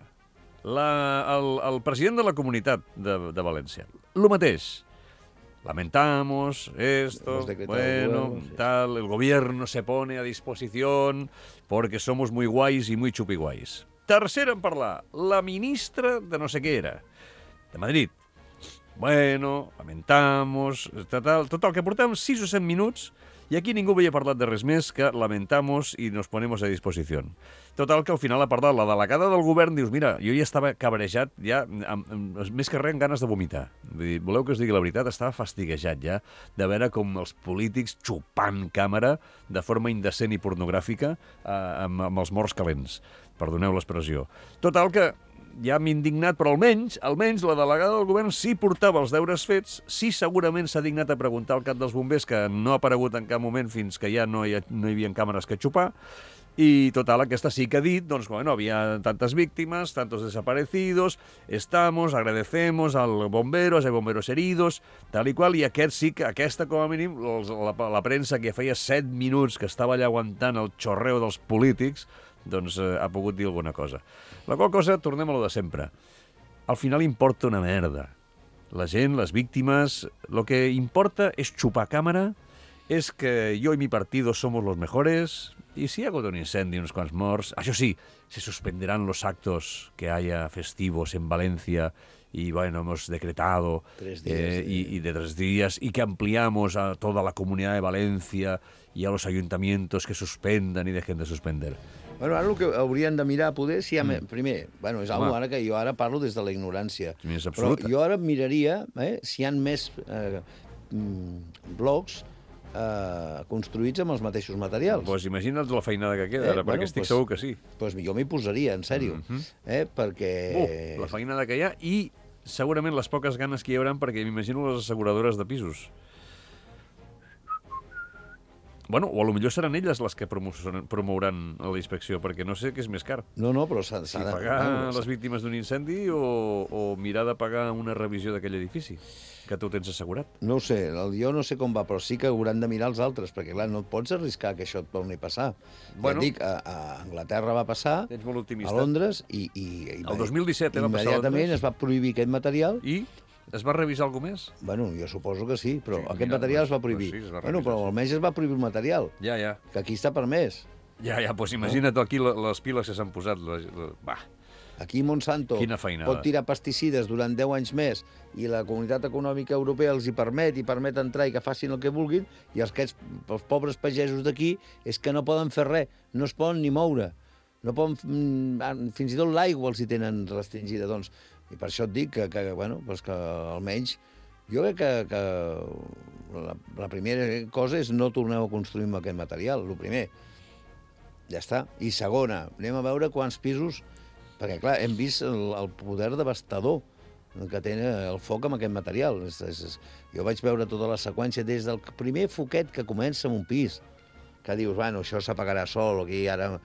el president de la comunitat de València. Lo mateix. Lamentamos esto, bueno, tal, el gobierno se pone a disposición porque somos muy guais y muy chupiguais. Tercer en parlar, la ministra de no sé què era, de Madrid. Bueno, lamentamos, total, que portem 6 o 7 minuts i aquí ningú havia parlat de res més que lamentamos i nos ponemos a disposició. Total, que al final ha parlat la delegada del govern, dius, mira, jo ja estava cabrejat, ja, més que res amb ganes de vomitar. Vull dir, voleu que us digui la veritat? Estava fastiguejat ja de veure com els polítics xupant càmera de forma indecent i pornogràfica amb els morts calents. Perdoneu l'expressió. Total, que ja m'he indignat, però almenys la delegada del govern sí portava els deures fets, sí segurament s'ha dignat a preguntar al cap dels bombers, que no ha aparegut en cap moment fins que ja no hi havia càmeres que xupar, i total, aquesta sí que ha dit, doncs, bueno, había tantas víctimas, tantos desaparecidos, agradecemos als bomberos, hay bomberos heridos, tal i qual, i aquesta com a mínim, la premsa que feia 7 minuts que estava allà aguantant el xorreu dels polítics, doncs ha pogut dir alguna cosa. La qual cosa, tornem a lo de sempre. Al final importa una merda. La gent, les víctimes, lo que importa és xupar càmera, és que jo i mi partido somos los mejores, y si ha hagut un incendi, uns quants morts, això sí, se suspenderán los actos que haya festivos en Valencia, y bueno, hemos decretado 3 días, y de 3 días, y que ampliamos a toda la comunidad de Valencia y a los ayuntamientos que suspendan y dejen de suspender. Bueno, ara el que haurien de mirar, poder, si hi ha... Primer, bueno, és una cosa que jo ara parlo des de la ignorància. Però jo ara miraria si hi ha més blocs construïts amb els mateixos materials. Doncs imagina't la feinada que queda ara, perquè estic segur que sí. Doncs jo m'hi posaria, en sèrio. Perquè... la feinada que hi ha i segurament les poques ganes que hi haurà, perquè m'imagino les asseguradores de pisos. Bueno, o potser seran elles les que promouran la inspecció, perquè no sé què és més car. No, però s'ha de... Si pagar les víctimes d'un incendi o mirar de pagar una revisió d'aquell edifici, que tu tens assegurat. No ho sé, jo no sé com va, però sí que hauran de mirar els altres, perquè clar, no et pots arriscar que això et torni a passar. Ja et dic, a Anglaterra va passar, a Londres, i el 2017 va passar a Londres. Immediatament es va prohibir aquest material. I Es va revisar alguna més? Bueno, jo suposo que sí, però aquest material es va prohibir. Bueno, però almenys es va prohibir el material. Ja. Que aquí està permès. Ja, doncs imagina't aquí les piles que s'han posat. Va. Aquí Monsanto pot tirar pesticides durant 10 anys més i la Comunitat Econòmica Europea els hi permet entrar i que facin el que vulguin, i els pobres pagesos d'aquí és que no poden fer res, no es poden ni moure. No poden, fins i tot l'aigua els hi tenen restringida. Doncs, i per això et dic que almenys jo crec que la primera cosa és no torneu a construir amb aquest material, el primer. Ja està. I segona, anem a veure quants pisos... Perquè, clar, hem vist el poder devastador que té el foc amb aquest material. Jo vaig veure tota la seqüència des del primer foquet que comença en un pis, que dius, bueno, això s'apagarà sol, aquí ara...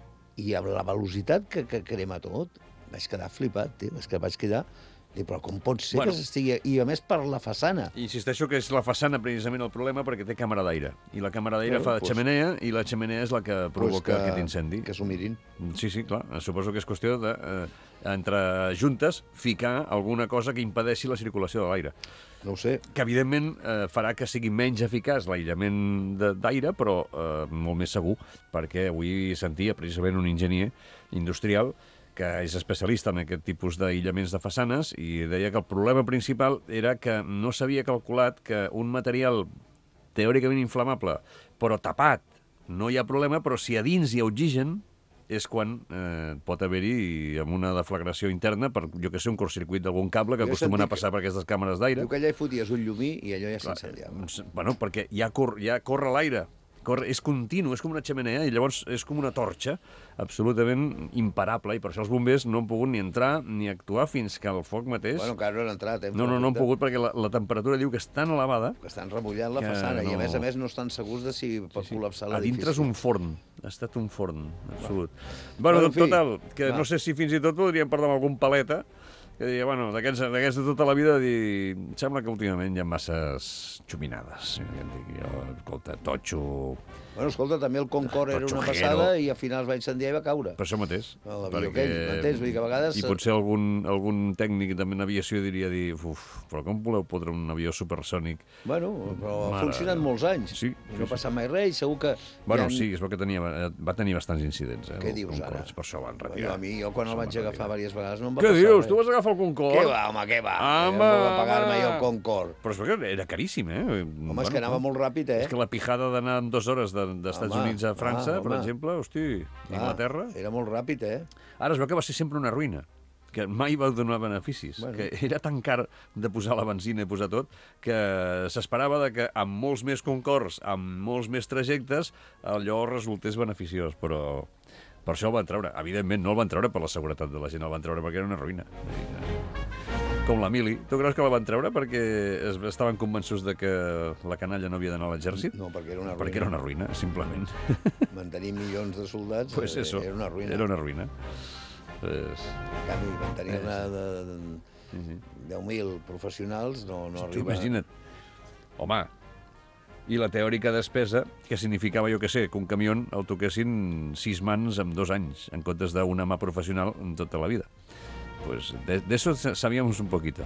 I amb la velocitat que crema tot, vaig quedar flipat, tio. És que vaig quedar... Però com pot ser que s'estigui... I a més per la façana. Insisteixo que és la façana precisament el problema perquè té càmera d'aire. I la càmera d'aire fa de xemeneia i la xemeneia és la que provoca aquest incendi. Que s'ho mirin. Sí, clar. Suposo que és qüestió de, entre juntes, ficar alguna cosa que impedeixi la circulació de l'aire. No ho sé. Que, evidentment, farà que sigui menys eficaç l'aïllament d'aire, però molt més segur, perquè avui sentia precisament un enginyer industrial que és especialista en aquest tipus d'aïllaments de façanes, i deia que el problema principal era que no s'havia calculat que un material teòricament inflamable, però tapat, no hi ha problema, però si a dins hi ha oxigen, és quan pot haver-hi amb una deflagració interna per, jo que sé, un curtcircuit d'algun cable que acostumen a passar per aquestes càmeres d'aire. Diu que allà hi foties un llumí i allò ja s'incendiava. Bueno, perquè ja corre l'aire. És continu, és com una xemeneia, i llavors és com una torxa absolutament imparable, i per això els bombers no han pogut ni entrar ni actuar fins que el foc mateix... Bueno, encara no han entrat. No han pogut perquè la temperatura diu que és tan elevada... Que estan remullant la façana, i a més no estan segurs de si pot col·lapsar l'edifici. A dintre és un forn, ha estat un forn, absolut. Bueno, total, que no sé si fins i tot podríem parlar amb algun paleta, que diria, bueno, d'aquests de tota la vida, dir, sembla que últimament hi ha masses xuminades. Escolta, totxo... Bueno, escolta, també el Concorde era una passada i al final es va incendiar i va caure. Per això mateix. L'avió aquell, m'entens? Vull dir que a vegades... I potser algun tècnic també en aviació diria, però com voleu podre un avió supersònic? Bueno, però ha funcionat molts anys. Sí. No ha passat mai res i segur que... Bueno, sí, és que va tenir bastants incidents. Què dius ara? Per això van retirar. Jo quan el vaig agafar diverses vegades no em va passar res. Què dius? Tu vas agafar el Concorde? Què va, home, què va? Home! Va pagar-me jo el Concorde. Però és perquè era caríssim, Home, és que anava molt ràpid, És que la pijada d'anar en 2 hores d'Estats Units a França, per exemple, hosti, Inglaterra... Era molt ràpid, Ara es veu que va ser sempre una ruïna, que mai va donar beneficis, que era tan car de posar la benzina i posar tot, que s'esperava que amb molts més Concords, amb molts més trajectes, allò resultés beneficiós, però per això el van treure. Evidentment, no el van treure per la seguretat de la gent, el van treure perquè era una ruïna. Com la Mili. Tu creus que la van treure perquè estaven convençuts de que la canalla no havia d'anar a l'exèrcit? No, perquè era una ruïna. Perquè era una ruïna, simplement. Mantenir milions de soldats era una ruïna. Era una ruïna. En canvi, mantenir-ne 10.000 professionals no arriba... Imagina't. Home, i la teòrica despesa, que significava, jo què sé, que un camió el toquessin 6 mans en 2 anys, en comptes d'una mà professional en tota la vida. Pues de eso sabíamos un poquito.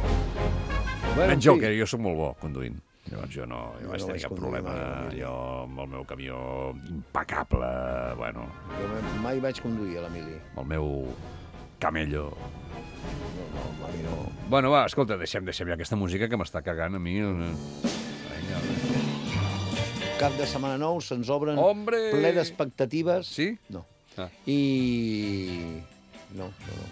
Bueno, jo, que jo soc molt bo conduint. Llavors jo no vaig tenir cap problema. Jo amb el meu camió impecable, bueno... Jo mai vaig conduir a la Mili. El meu camello. No, a mi no. Bueno, va, escolta, deixem ja aquesta música que m'està cagant a mi. Vinga, Cap de setmana nou, se'ns obren ple d'expectatives. Sí? No. I... No.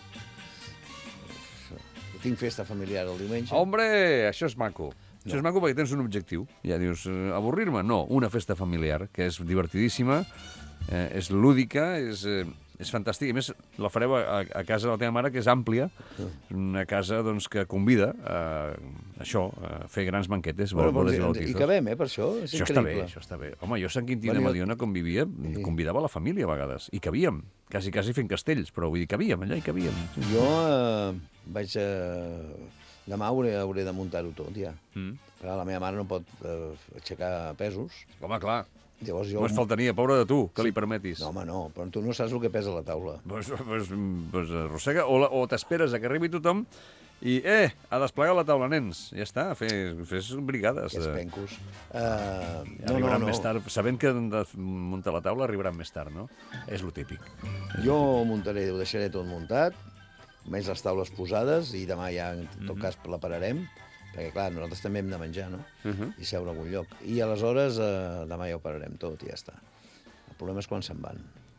Tinc festa familiar el diumenge. Hombre, això és maco. No. Això és maco perquè tens un objectiu. Ja dius, avorrir-me? No, una festa familiar, que és divertidíssima, és lúdica, és fantàstica. A més, la fareu a casa de la teva mare, que és àmplia, una casa doncs, que convida a fer grans banquetes. I cabem, per això? És increïble. Això està bé. Home, jo a Sant Quintí de Mediona, com vivia, convidava la família a vegades, i cabíem. Quasi fent castells, però vull dir, cabíem, allà hi cabíem. Jo vaig... Demà hauré de muntar-ho tot, ja. Clar, la meva mare no pot aixecar pesos. Home, clar. Llavors només faltaria, pobra de tu, que li permetis. No, home, no, però tu no saps el que pesa la taula. Pues arrossega, o t'esperes a que arribi tothom I, a desplegar la taula, nens. Ja està, fes brigades. Aquests pencos. Arribaran més tard. Sabent que han de muntar la taula, arribaran més tard, no? És lo típic. Jo muntaré, ho deixaré tot muntat, més les taules posades, i demà ja, en tot cas, la pararem, perquè, clar, nosaltres també hem de menjar, no? I seure a algun lloc. I aleshores, demà ja ho pararem tot i ja està. El problema és quan se'n van.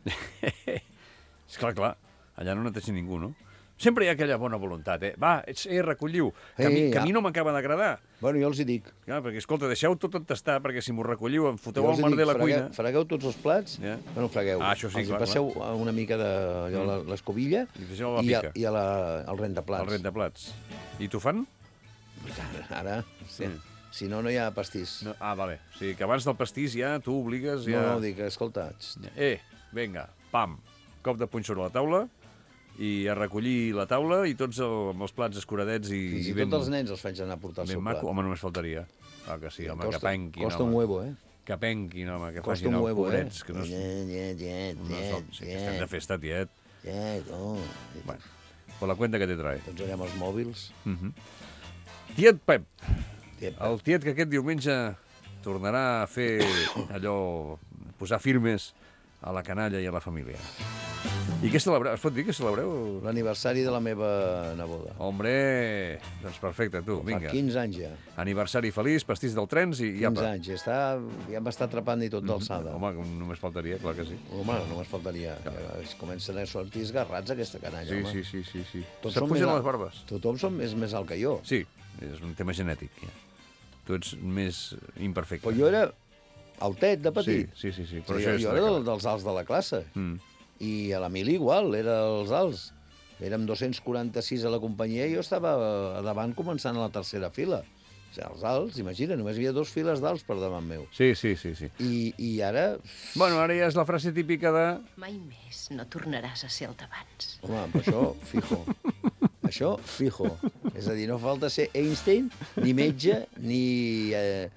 És clar, allà no neteja ningú, no? Sempre hi ha aquella bona voluntat, Va, recolliu, que a mi no m'acaba d'agradar. Bueno, jo els hi dic. Clar, perquè, escolta, deixeu tot on està, perquè si m'ho recolliu em foteu al merder a la cuina. Fregueu tots els plats, bueno, fregueu. Això sí, clar. Passeu una mica de l'escobilla i el rentaplats. El rentaplats. I t'ho fan? Ara, sí. Si no, no hi ha pastís. Vale. O sigui, que abans del pastís ja tu obligues... No, dic, escolta... Vinga, pam, cop de punxó a la taula i a recollir la taula i tots amb els plats escuradets i... Fins i tot els nens els faig anar a portar el seu plat. Home, només faltaria. Que sí, home, que penquin. Costa un huevo, Que penquin, home, que facin els pobrets. Que no estem de festa, tiet. Bueno, per la cuenta que te trae. Doncs allà amb els mòbils. Tiet Pep. El tiet que aquest diumenge tornarà a fer allò, posar firmes a la canalla i a la família. I què celebreu? Es pot dir que celebreu? L'aniversari de la meva neboda. Hombre, doncs perfecte, tu, vinga. Fa 15 anys ja. Aniversari feliç, pastís del Trens i 15 anys, ja em va estar atrapant i tot d'alçada. Home, només faltaria, clar que sí. Home, només faltaria. Comencen a sortir esgarrats aquesta canalla, home. Sí. Se't pugen les barbes. Tothom és més alt que jo. Sí, és un tema genètic. Tu ets més imperfecte. Però jo era altet de petit. Sí. Però jo era dels alts de la classe. I a l'Emili igual, era els alts. Érem 246 a la companyia i jo estava a davant començant a la tercera fila. O sigui, els alts, imagina, només hi havia 2 files d'alts per davant meu. Sí. I ara... Bueno, ara ja és la frase típica de... Mai més no tornaràs a ser el d'abans. Home, però això, fijo. Això, fijo. És a dir, no falta ser Einstein, ni metge, ni...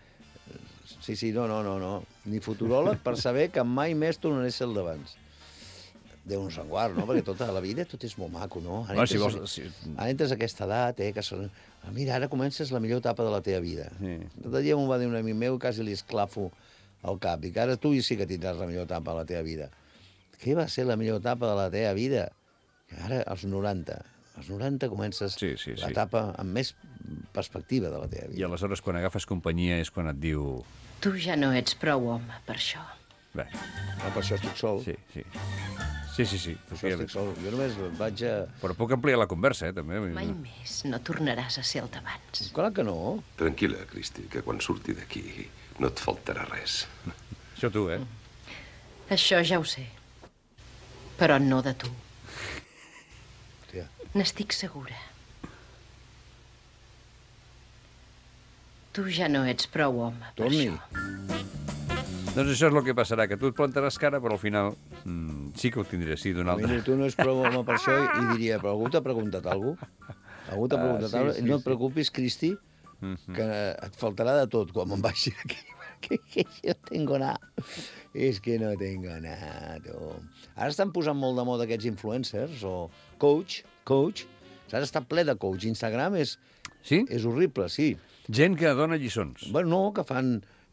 No. Ni futuròleg per saber que mai més tornaré a ser el d'abans. Déu nos en guard, no? Perquè tota la vida tot és molt maco, no? Ara entres a aquesta edat, que són... Mira, ara comences la millor etapa de la teva vida. L'altre dia m'ho va dir un amic meu, quasi li esclafo al cap, i que ara tu sí que tindràs la millor etapa de la teva vida. Què va ser la millor etapa de la teva vida? Ara, als 90. Als 90 comences l'etapa amb més perspectiva de la teva vida. I aleshores, quan agafes companyia, és quan et diu... Tu ja no ets prou home per això. Bé. No, per això estic sol. Sí. Per això estic sol. Jo només vaig a... Però puc ampliar la conversa, també. Mai més no tornaràs a ser el d'abans. Clar que no. Tranquil·la, Cristi, que quan surti d'aquí no et faltarà res. Això tu, Això ja ho sé. Però no de tu. Hòstia. N'estic segura. Tu ja no ets prou home per això. Doncs això és el que passarà, que tu et plantaràs cara, però al final sí que ho tindré, sí, d'un altre. Tu no ets prou home per això i diria, però algú t'ha preguntat alguna cosa? Algú t'ha preguntat alguna cosa? No et preocupis, Cristi, que et faltarà de tot quan me'n vagi d'aquí. Que yo tengo nada. És que no tengo nada, tu. Ara estan posant molt de moda aquests influencers, o coach. Ara està ple de coach. Instagram és horrible, sí. Gent que dona lliçons. Bueno, no, que donen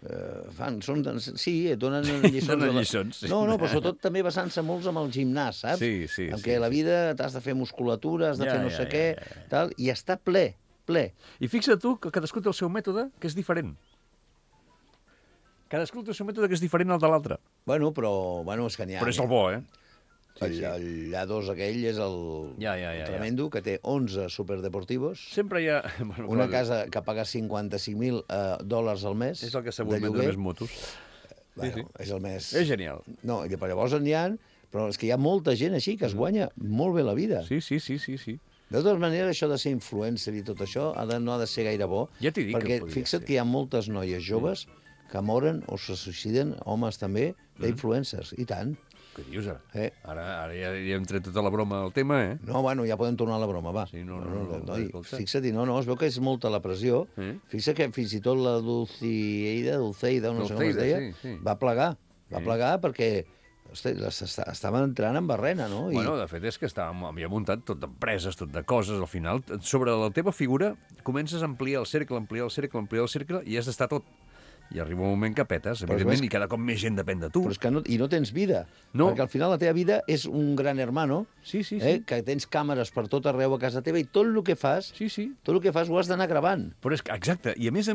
lliçons. Donen lliçons, sí. No, però sobretot també basant-se molts amb el gimnàs, saps? Sí. En què la vida t'has de fer musculatura, has de fer no sé què, tal, i està ple. I fixa't tu que cadascú té el seu mètode, que és diferent. Cadascú té el seu mètode, que és diferent al de l'altre. Bueno, és que n'hi ha... Però és el bo, El Llados aquell és el tremendo, que té 11 superdeportivos. Sempre hi ha... Una casa que paga $55 al mes. És el que s'ha volgut vendre més motos. És el més... És genial. No, i llavors n'hi ha... Però és que hi ha molta gent així que es guanya molt bé la vida. Sí. De totes maneres, això de ser influencer i tot això no ha de ser gaire bo. Ja t'hi dic perquè fixa't que hi ha moltes noies joves que moren o se suïciden, homes també, d'influencers. I tant. Què dius, ara? Ara ja hem tret tota la broma al tema, No, ja podem tornar a la broma, va. Sí, no, fixa't, es veu que és molta la pressió. Fixa't que fins i tot la Dulceida, no sé com es deia, va plegar. Va plegar perquè estaven entrant en barrena, no? Bueno, de fet és que havia muntat tot d'empreses, tot de coses. Al final, sobre la teva figura, comences a ampliar el cercle, i has d'estar tot. I arriba un moment que petes, evidentment, i cada cop més gent depèn de tu. Però és que no tens vida. No. Perquè al final la teva vida és un gran hermano, que tens càmeres per tot arreu a casa teva i tot el que fas, tot el que fas ho has d'anar gravant. Però és que, exacte, i a més...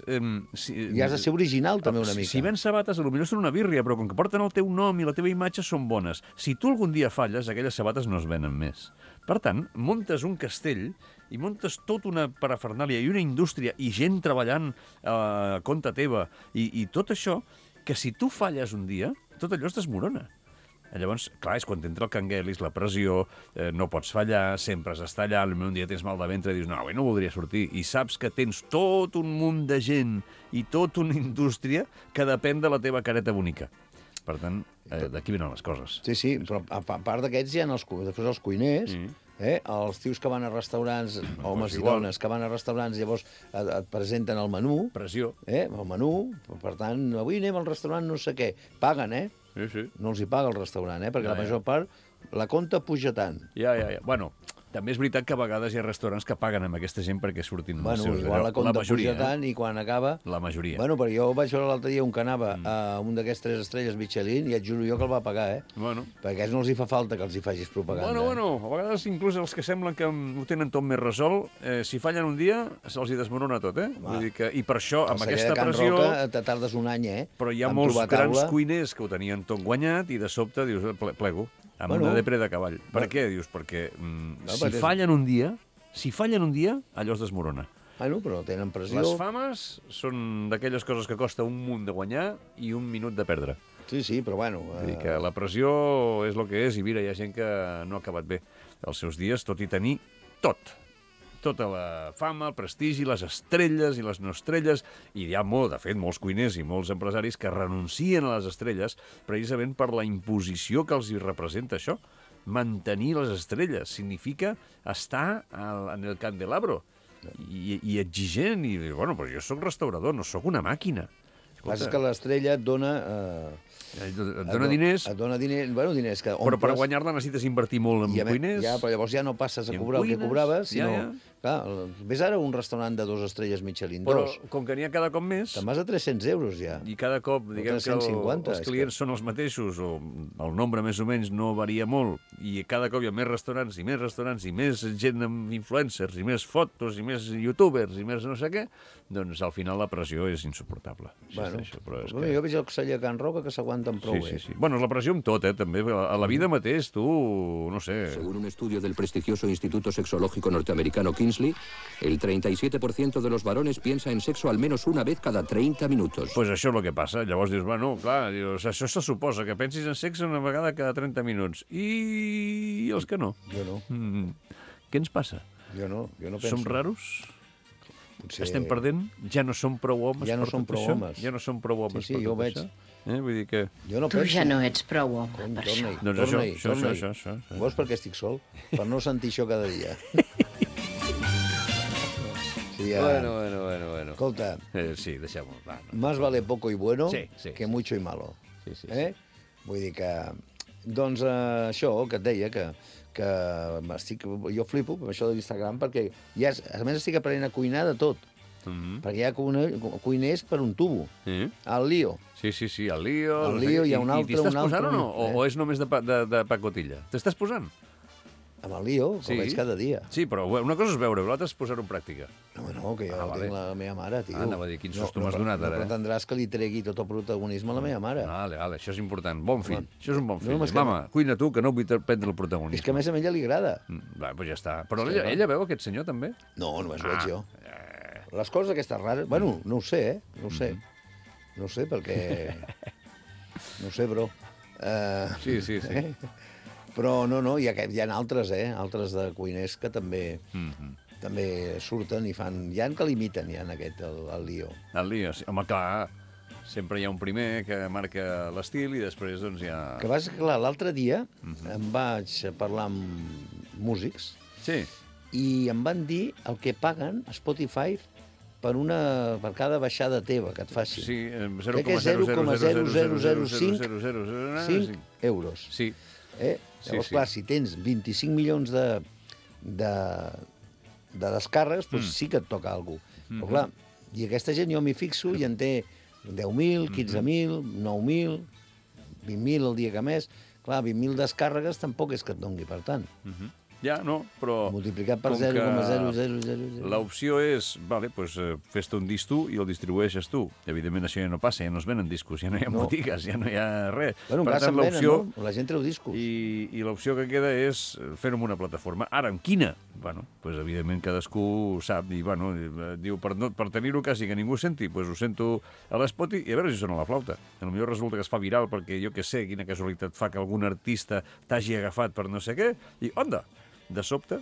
I has de ser original també una mica. Si ven sabates, potser són una birria, però com que porten el teu nom i la teva imatge són bones. Si tu algun dia falles, aquelles sabates no es venen més. Per tant, muntes un castell i muntes tota una parafernàlia i una indústria i gent treballant a compte teva i tot això, que si tu falles un dia, tot allò es desmorona. Llavors, clar, és quan t'entra el canguelis, la pressió, no pots fallar, sempre has d'estar allà, un dia tens mal de ventre i dius, no, no voldria sortir, i saps que tens tot un munt de gent i tota una indústria que depèn de la teva careta bonica. Per tant, d'aquí venen les coses. Sí, però a part d'aquests hi ha després els cuiners, els tios que van a restaurants, homes i dones que van a restaurants, llavors et presenten el menú. Pressió. El menú, per tant, avui anem al restaurant no sé què. Paguen, Sí. No els hi paga el restaurant, perquè la major part, la compta puja tant. Ja. Bueno, també és veritat que a vegades hi ha restaurants que paguen amb aquesta gent perquè surtin dels seus... Igual la compta puja tant i quan acaba... La majoria. Bueno, però jo vaig veure l'altre dia un que anava a un d'aquests 3 estrelles Michelin i et juro jo que el va pagar, Bueno. Perquè no els hi fa falta que els hi facis propaganda. Bueno, a vegades inclús els que semblen que ho tenen tot més resolt, si fallen un dia, se'ls hi desmorona tot, Vull dir que, i per això, amb aquesta pressió... Roca te tardes un any, Però hi ha molts grans cuiners que ho tenien tot guanyat i de sobte dius, plego. Amb una depre de cavall. Per què? Dius, perquè si fallen un dia, allò es desmorona. Bueno, però tenen pressió. Les fames són d'aquelles coses que costa un munt de guanyar i un minut de perdre. Sí, però bueno... Vull dir que la pressió és el que és i mira, hi ha gent que no ha acabat bé els seus dies, tot i tenir tot. Tota la fama, el prestigi, les estrelles i les no estrelles, i hi ha de fet, molts cuiners i molts empresaris que renuncien a les estrelles precisament per la imposició que els hi representa això. Mantenir les estrelles significa estar en el candelabro i exigent, i bueno, però jo sóc restaurador, no sóc una màquina. El que passa és que l'estrella et dona... Et dona diners. Et dona diners, diners que omples... Però per guanyar-la necessites invertir molt en cuiners. Ja, però llavors ja no passes a cobrar el que cobraves, sinó... Clar, ves ara un restaurant de 2 estrelles Michelin, però, com que n'hi ha cada cop més... Te'n vas a 300 euros, ja. I cada cop, diguem que els clients són els mateixos, o el nombre més o menys no varia molt, i cada cop hi ha més restaurants, i més gent amb influencers, i més fotos, i més youtubers, i més no sé què, doncs al final la pressió és insuportable. Bueno, jo veig el celler Can Roca que s'aguanten prou bé. Sí. Bueno, és la pressió amb tot, també. A la vida mateix, tu, no sé... Según un estudio del prestigioso Instituto Sexológico norteamericano Kingsley, el 37% de los varones piensa en sexo al menos una vez cada 30 minutos. Pues això és el que passa. Llavors dius, bueno, clar, això se suposa, que pensis en sexe una vegada cada 30 minuts. I els que no? Jo no. Què ens passa? Jo no penso. Som raros? Potser... Estem perdent? Ja no som prou homes ja no per som tot prou això? Homes. Ja no som prou homes per tot jo ho veig. Això? Vull dir que... Tu ja no ets prou home per això. Doncs això. Veus per què estic sol? Per no sentir això cada dia. Sí, Bueno. Escolta. Sí, deixem-ho. Más vale poco y bueno que mucho y malo. Sí. Vull dir que... Doncs això que et deia, que jo flipo amb això de l'Instagram, perquè a més estic aprenent a cuinar de tot. Perquè hi ha cuiners per un tubo. El lío. Sí, el lío. El lío hi ha un altre. I t'hi estàs posant o no? O és només de pacotilla? T'estàs posant? Amb el lío, que ho veig cada dia. Sí, però una cosa és veure, l'altra és posar-ho en pràctica. No, que jo tinc la meva mare, tio. Anava a dir, quin susto m'has donat, ara. No pretendràs que li tregui tot el protagonisme a la meva mare. Vale, això és important. Bon fill. Això és un bon fill. Mama, cuina tu, que no vull prendre el protagonisme. És que a més a ella li agrada. Doncs ja està. Però ella veu aquest senyor, també? No, només ho veig jo. Les coses aquestes rares... Bueno, no ho sé, No ho sé, perquè... No ho sé, bro. Sí. Però no, hi ha altres, altres de cuiners que també surten i fan... Hi ha que l'imiten, el lío. El lío, sí. Home, clar, sempre hi ha un primer que marca l'estil i després doncs hi ha... Que vas, clar, l'altre dia em vaig parlar amb músics i em van dir el que paguen a Spotify per cada baixada teva que et facin. Sí, crec que és 0,00005 euros. Sí. Llavors, clar, si tens 25 milions de descàrregues, doncs sí que et toca alguna cosa. Però clar, i aquesta gent jo m'hi fixo i en té 10.000, 15.000, 9.000, 20.000 el dia que més. Clar, 20.000 descàrregues tampoc és que et dongui per tant. Ja, no, però... Multiplicat per 0,0000... L'opció és, vale, doncs fes-te un disc tu i el distribueixes tu. Evidentment això ja no passa, ja no es venen discos, ja no hi ha botigues, ja no hi ha res. Bueno, encara se'n venen, no? La gent treu discos. I l'opció que queda és fer-ho en una plataforma. Ara, en quina? Bueno, doncs evidentment cadascú sap i, bueno, diu, per tenir-ho quasi que ningú senti, doncs ho sento a l'Spotify i a veure si sona la flauta. Potser resulta que es fa viral perquè jo que sé, quina casualitat fa que algun artista t'hagi agafat per no sé què i, onda, de sobte,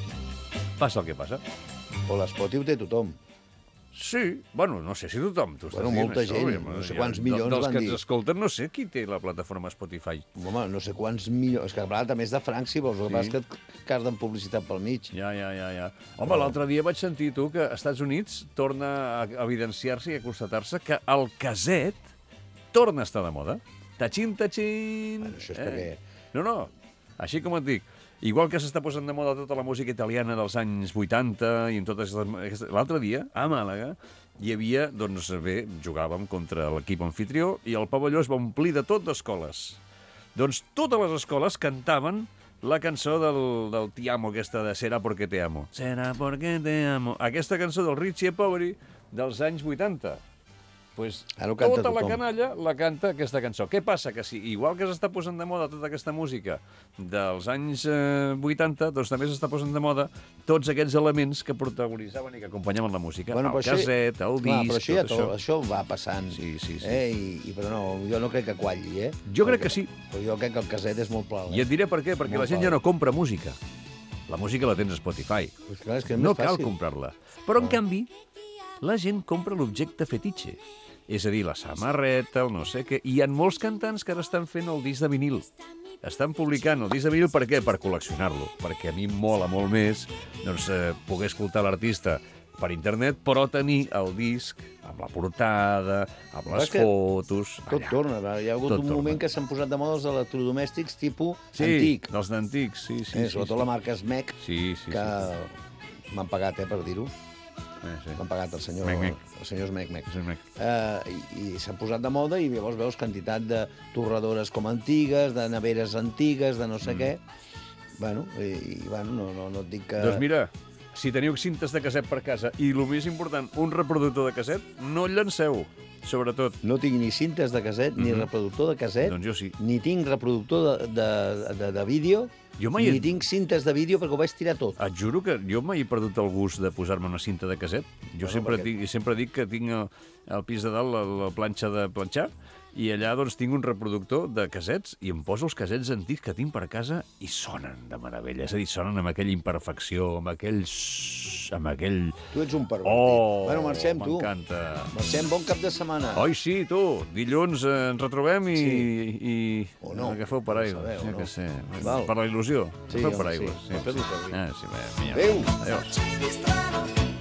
passa el que passa. O l'Spotify ho té tothom. Sí, bueno, no sé si tothom. Bueno, molta gent, no sé quants milions van dir. Dels que ens escolten, no sé qui té la plataforma Spotify. Home, no sé quants milions... És que, clar, també és de franc, si vols. El que passa és que has de publicitat pel mig. Ja. Home, l'altre dia vaig sentir, tu, que als Estats Units torna a evidenciar-se i a constatar-se que el caset torna a estar de moda. Tachín. Bueno, això és perquè... No, així com et dic. Igual que s'està posant de moda tota la música italiana dels anys 80 i en totes l'altre dia, a Màlaga, hi havia, doncs bé, jugàvem contra l'equip anfitrió i el pavelló es va omplir de tot d'escoles. Doncs totes les escoles cantaven la cançó del Ti amo, aquesta de Será porque te amo. Será porque te amo. Aquesta cançó del Richie e Poveri dels anys 80. Pues tota la canalla la canta aquesta cançó. Què passa? Que si, igual que s'està posant de moda tota aquesta música dels anys 80, doncs també s'està posant de moda tots aquests elements que protagonitzaven i que acompanyaven la música. Bueno, el caset, el disc, però això va passant. Sí. Però no, jo no crec que qualli, Jo crec que sí. Però jo crec que el caset és molt pla. I et diré per què. Perquè la gent ja no compra música. La música la tens a Spotify. Pues clar, és que no cal comprar-la. Però, en canvi, la gent compra l'objecte fetitxe. És a dir, la samarreta, el no sé què... I hi ha molts cantants que ara estan fent el disc de vinil. Estan publicant el disc de vinil per què? Per col·leccionar-lo. Perquè a mi em mola molt més poder escoltar l'artista per internet, però tenir el disc amb la portada, amb les fotos... Tot torna. Hi ha hagut un moment que s'han posat de moda els electrodomèstics tipus antic. Sí, dels d'antics, sí. Sobretot la marca Smec, que m'han pagat, per dir-ho. M'han pagat el senyor Smec. I s'han posat de moda i llavors veus quantitat de torradores com antigues, de neveres antigues, de no sé què. Bueno, no et dic que... Doncs mira, si teniu cintes de casset per casa i, el més important, un reproductor de casset, no el llanceu, sobretot. No tinc ni cintes de casset, ni reproductor de casset, doncs jo sí. Ni tinc reproductor de vídeo, ni tinc cintes de vídeo perquè ho vaig tirar tot. Et juro que jo mai he perdut el gust de posar-me una cinta de casset. Jo sempre dic que tinc al pis de dalt la planxa de planxar i allà doncs tinc un reproductor de casets i em poso els casets antics que tinc per casa i sonen de meravella. És a dir, sonen amb aquella imperfecció, amb aquell... Tu ets un pervertit. Bueno, marxem, tu. M'encanta. Marxem, bon cap de setmana. Oi, sí, tu. Dilluns ens retrobem i... O no. Agafeu per aigua. Ja que sé. Per la il·lusió. Agafeu per aigua. Sí, per fer-ho servir. Adéu. Adéu.